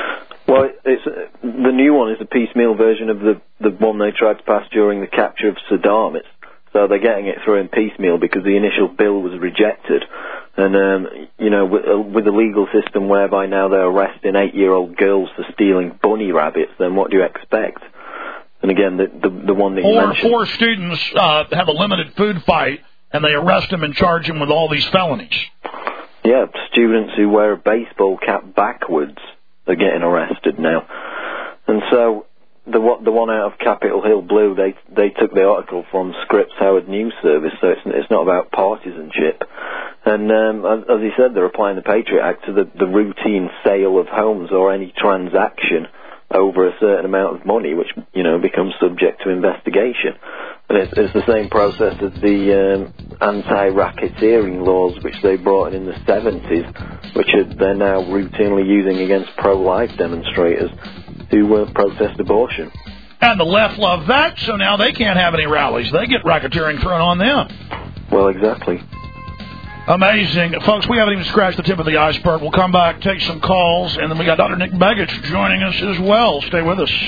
Well, it's uh, the new one is a piecemeal version of the the one they tried to pass during the capture of Saddam. It's, so they're getting it through in piecemeal because the initial bill was rejected. And, um, you know, with, uh, with a legal system whereby now they're arresting eight-year-old girls for stealing bunny rabbits, then what do you expect? And again, the the, the one that you or mentioned... Or four students uh, have a limited food fight, and they arrest them and charge them with all these felonies. Yeah, students who wear a baseball cap backwards are getting arrested now. And so the the one out of Capitol Hill Blue, they they took the article from Scripps Howard News Service, so it's it's not about partisanship. And um, as, as he said, they're applying the Patriot Act to the, the routine sale of homes or any transaction over a certain amount of money, which, you know, becomes subject to investigation. And it's, it's the same process as the um, anti-racketeering laws which they brought in in the seventies, which are, they're now routinely using against pro-life demonstrators who uh, protest abortion. And the left love that, so now they can't have any rallies. They get racketeering thrown on them. Well, exactly. Amazing. Folks, we haven't even scratched the tip of the iceberg. We'll come back, take some calls, and then we got Doctor Nick Begich joining us as well. Stay with us.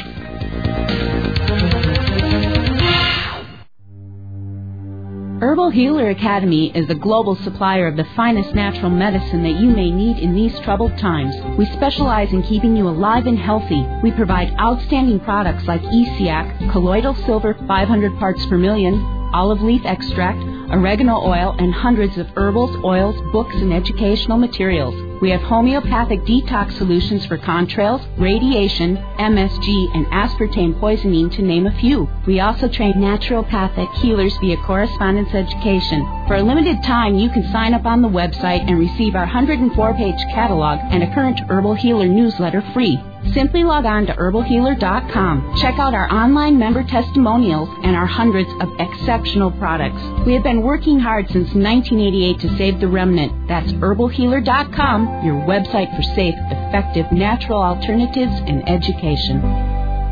Herbal Healer Academy is the global supplier of the finest natural medicine that you may need in these troubled times. We specialize in keeping you alive and healthy. We provide outstanding products like E C A C, colloidal silver five hundred parts per million, olive leaf extract, oregano oil, and hundreds of herbals, oils, books, and educational materials. We have homeopathic detox solutions for contrails, radiation, M S G, and aspartame poisoning, to name a few. We also train naturopathic healers via correspondence education. For a limited time, you can sign up on the website and receive our one hundred four page catalog and a current Herbal Healer newsletter free. Simply log on to herbal healer dot com. Check out our online member testimonials and our hundreds of exceptional products. We have been working hard since nineteen eighty-eight to save the remnant. That's herbal healer dot com, your website for safe, effective, natural alternatives and education.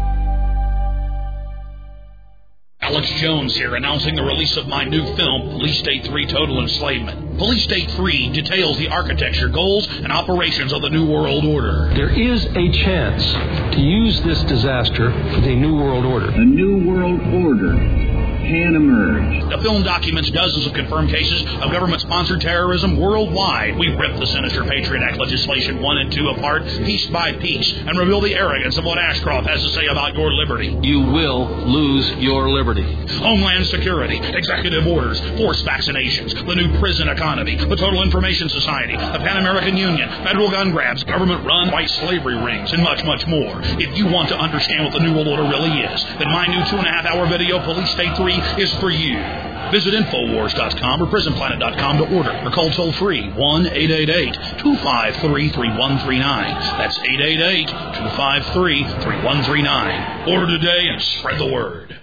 Alex Jones here, announcing the release of my new film, Police State three Total Enslavement. Police State three details the architecture, goals, and operations of the New World Order. There is a chance to use this disaster for the New World Order. A New World Order can emerge. The film documents dozens of confirmed cases of government-sponsored terrorism worldwide. We rip the sinister Patriot Act legislation one and two apart, piece by piece, and reveal the arrogance of what Ashcroft has to say about your liberty. You will lose your liberty. Homeland Security, executive orders, forced vaccinations, the new prison economy, the Total Information Society, the Pan American Union, federal gun grabs, government-run white slavery rings, and much, much more. If you want to understand what the New World Order really is, then my new two-and-a-half-hour video, Police State three, is for you. Visit Infowars dot com or Prison Planet dot com to order, or call toll-free one eight eight eight, two five three, three one three nine. That's eight eight eight, two five three, three one three nine. Order today and spread the word.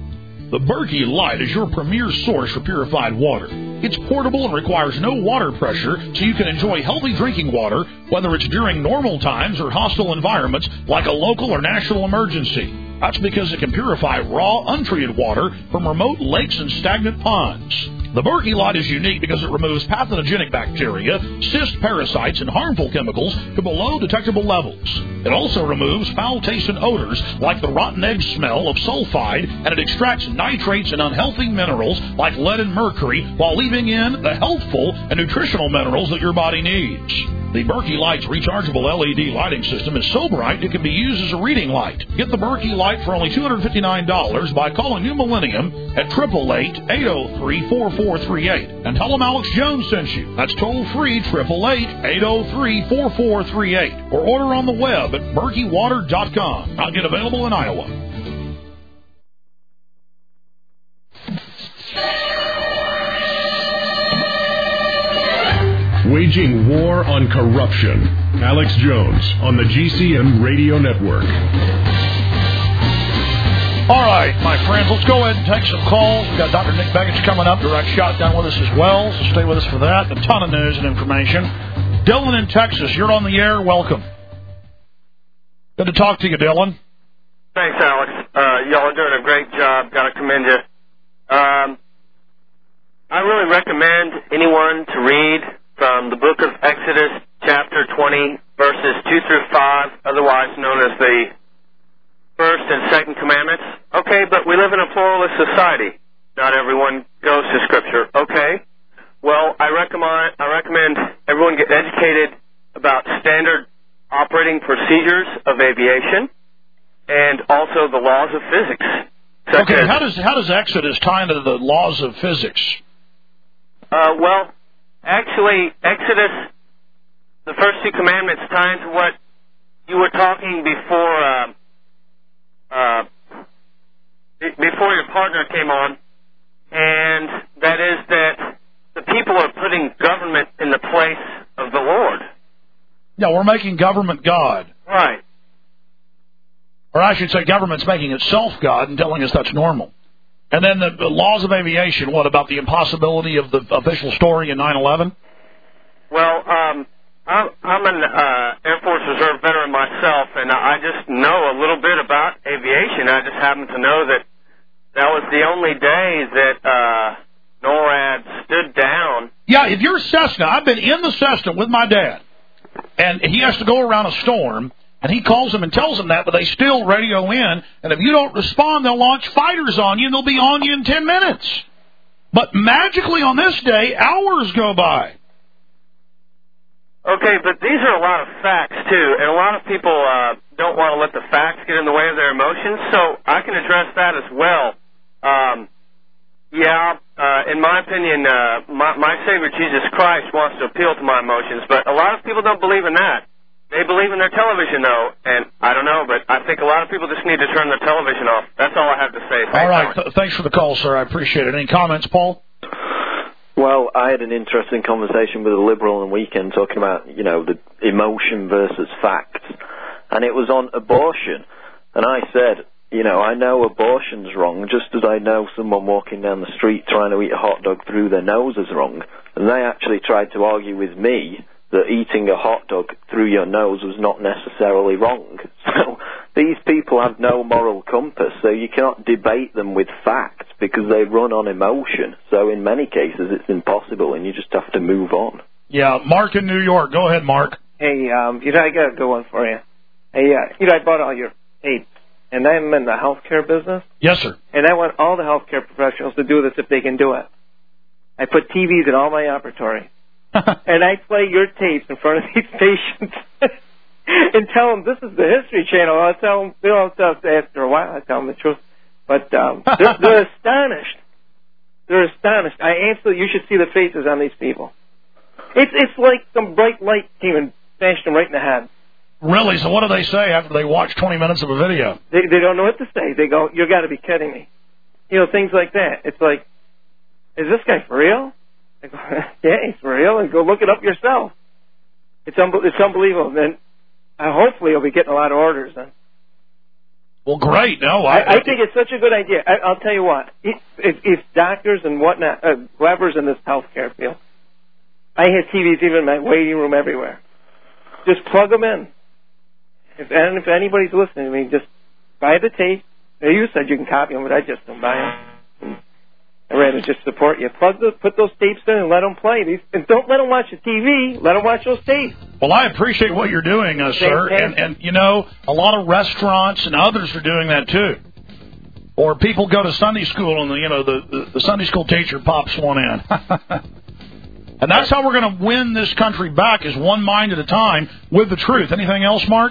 The Berkey Light is your premier source for purified water. It's portable and requires no water pressure, so you can enjoy healthy drinking water, whether it's during normal times or hostile environments like a local or national emergency. That's because it can purify raw, untreated water from remote lakes and stagnant ponds. The Berkey Light is unique because it removes pathogenic bacteria, cyst parasites, and harmful chemicals to below detectable levels. It also removes foul-tasting odors like the rotten egg smell of sulfide, and it extracts nitrates and unhealthy minerals like lead and mercury while leaving in the healthful and nutritional minerals that your body needs. The Berkey Light's rechargeable L E D lighting system is so bright it can be used as a reading light. Get the Berkey Light for only two hundred fifty-nine dollars by calling New Millennium at eight eight eight, eight oh three, four four three eight and tell them Alex Jones sent you. That's toll-free, eight eight eight, eight oh three, four four three eight, or order on the web at berkey water dot com. Not yet available in Iowa. Waging war on corruption. Alex Jones on the G C N Radio Network. All right, my friends, let's go ahead and take some calls. We've got Doctor Nick Begich coming up, direct shotgun with us as well, so stay with us for that. A ton of news and information. Dylan in Texas, you're on the air. Welcome. Good to talk to you, Dylan. Thanks, Alex. Uh, y'all are doing a great job. Got to commend you. Um, I really recommend anyone to read from the book of Exodus, chapter twenty, verses two through five, otherwise known as the first and second commandments. Okay, but we live in a pluralist society. Not everyone goes to Scripture. Okay. Well, I recommend I recommend everyone get educated about standard operating procedures of aviation and also the laws of physics. Okay, how does how does Exodus tie into the laws of physics? Uh, well, actually, Exodus, the first two commandments tie into what you were talking before uh, uh, before your partner came on, and that is that the people are putting government in the place of the Lord. Yeah, we're making government God. Right. Or I should say government's making itself God and telling us that's normal. And then the, the laws of aviation, what about the impossibility of the official story in nine eleven? Well, um, I'm, I'm an uh, Air Force Reserve veteran myself, and I just know a little bit about aviation. I just happen to know that that was the only day that uh, NORAD stood down. Yeah, if you're Cessna, I've been in the Cessna with my dad, and he has to go around a storm, and he calls them and tells them that, but they still radio in, and if you don't respond, they'll launch fighters on you, and they'll be on you in ten minutes. But magically on this day, hours go by. Okay, but these are a lot of facts, too, and a lot of people uh, don't want to let the facts get in the way of their emotions, so I can address that as well. Um, yeah, uh, in my opinion, uh, my, my Savior Jesus Christ wants to appeal to my emotions, but a lot of people don't believe in that. They believe in their television, though, and I don't know, but I think a lot of people just need to turn their television off. That's all I have to say. All right, th- thanks for the call, sir. I appreciate it. Any comments, Paul? Well, I had an interesting conversation with a liberal on the weekend talking about, you know, the emotion versus facts, and it was on abortion. And I said, you know, I know abortion's wrong, just as I know someone walking down the street trying to eat a hot dog through their nose is wrong. And they actually tried to argue with me that eating a hot dog through your nose was not necessarily wrong. So these people have no moral compass, so you cannot debate them with facts because they run on emotion. So in many cases it's impossible, and you just have to move on. Yeah, Mark in New York. Go ahead, Mark. Hey, um, you know, I got a good one for you. Hey, uh, you know, I bought all your tapes, and I'm in the healthcare business. Yes, sir. And I want all the healthcare professionals to do this if they can do it. I put T Vs in all my operatory. And I play your tapes in front of these patients and tell them this is the History Channel. I'll tell them, they don't tell after a while, I tell them the truth. But um, they're, they're astonished. They're astonished. I absolutely, you should see the faces on these people. It's it's like some bright light came and smashed them right in the head. Really? So what do they say after they watch twenty minutes of a video? They they don't know what to say. They go, "You got to be kidding me." You know, things like that. It's like, is this guy for real? I go, yeah, he's for real, and go look it up yourself. It's un- it's unbelievable. Then uh, hopefully you'll be getting a lot of orders then. Well, great. No, I, I, I think it's such a good idea. I, I'll tell you what. If, if, if doctors and whatnot, uh, whoever's in this healthcare field, I had T Vs even in my waiting room everywhere. Just plug them in. If and if anybody's listening to me, just buy the tape. You said you can copy them, but I just don't buy them. I'd rather just support you. Plug the, put those tapes in and let them play. These, and don't let them watch the T V. Let them watch those tapes. Well, I appreciate what you're doing, uh, sir. And, and, you know, a lot of restaurants and others are doing that, too. Or people go to Sunday school and, the, you know, the, the, the Sunday school teacher pops one in. And that's how we're going to win this country back, is one mind at a time with the truth. Anything else, Mark?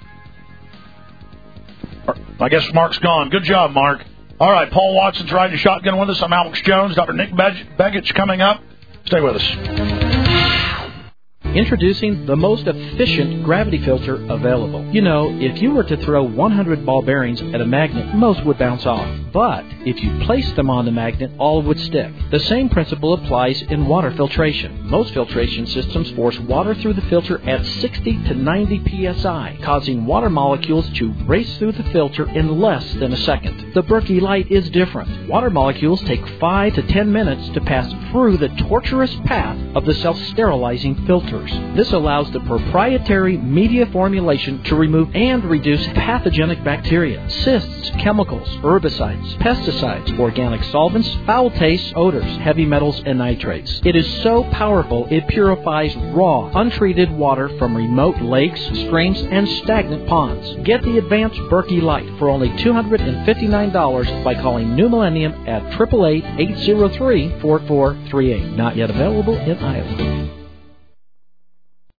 I guess Mark's gone. Good job, Mark. All right, Paul Watson's riding shotgun with us. I'm Alex Jones. Doctor Nick Begich coming up. Stay with us. Introducing the most efficient gravity filter available. You know, if you were to throw one hundred ball bearings at a magnet, most would bounce off. But if you place them on the magnet, all would stick. The same principle applies in water filtration. Most filtration systems force water through the filter at sixty to ninety P S I, causing water molecules to race through the filter in less than a second. The Berkey Light is different. Water molecules take five to ten minutes to pass through the tortuous path of the self-sterilizing filter. hours. This allows the proprietary media formulation to remove and reduce pathogenic bacteria, cysts, chemicals, herbicides, pesticides, organic solvents, foul tastes, odors, heavy metals, and nitrates. It is so powerful it purifies raw, untreated water from remote lakes, streams, and stagnant ponds. Get the advanced Berkey Light for only two hundred fifty-nine dollars by calling New Millennium at eight eight eight, eight zero three, four four three eight. Not yet available in Iowa.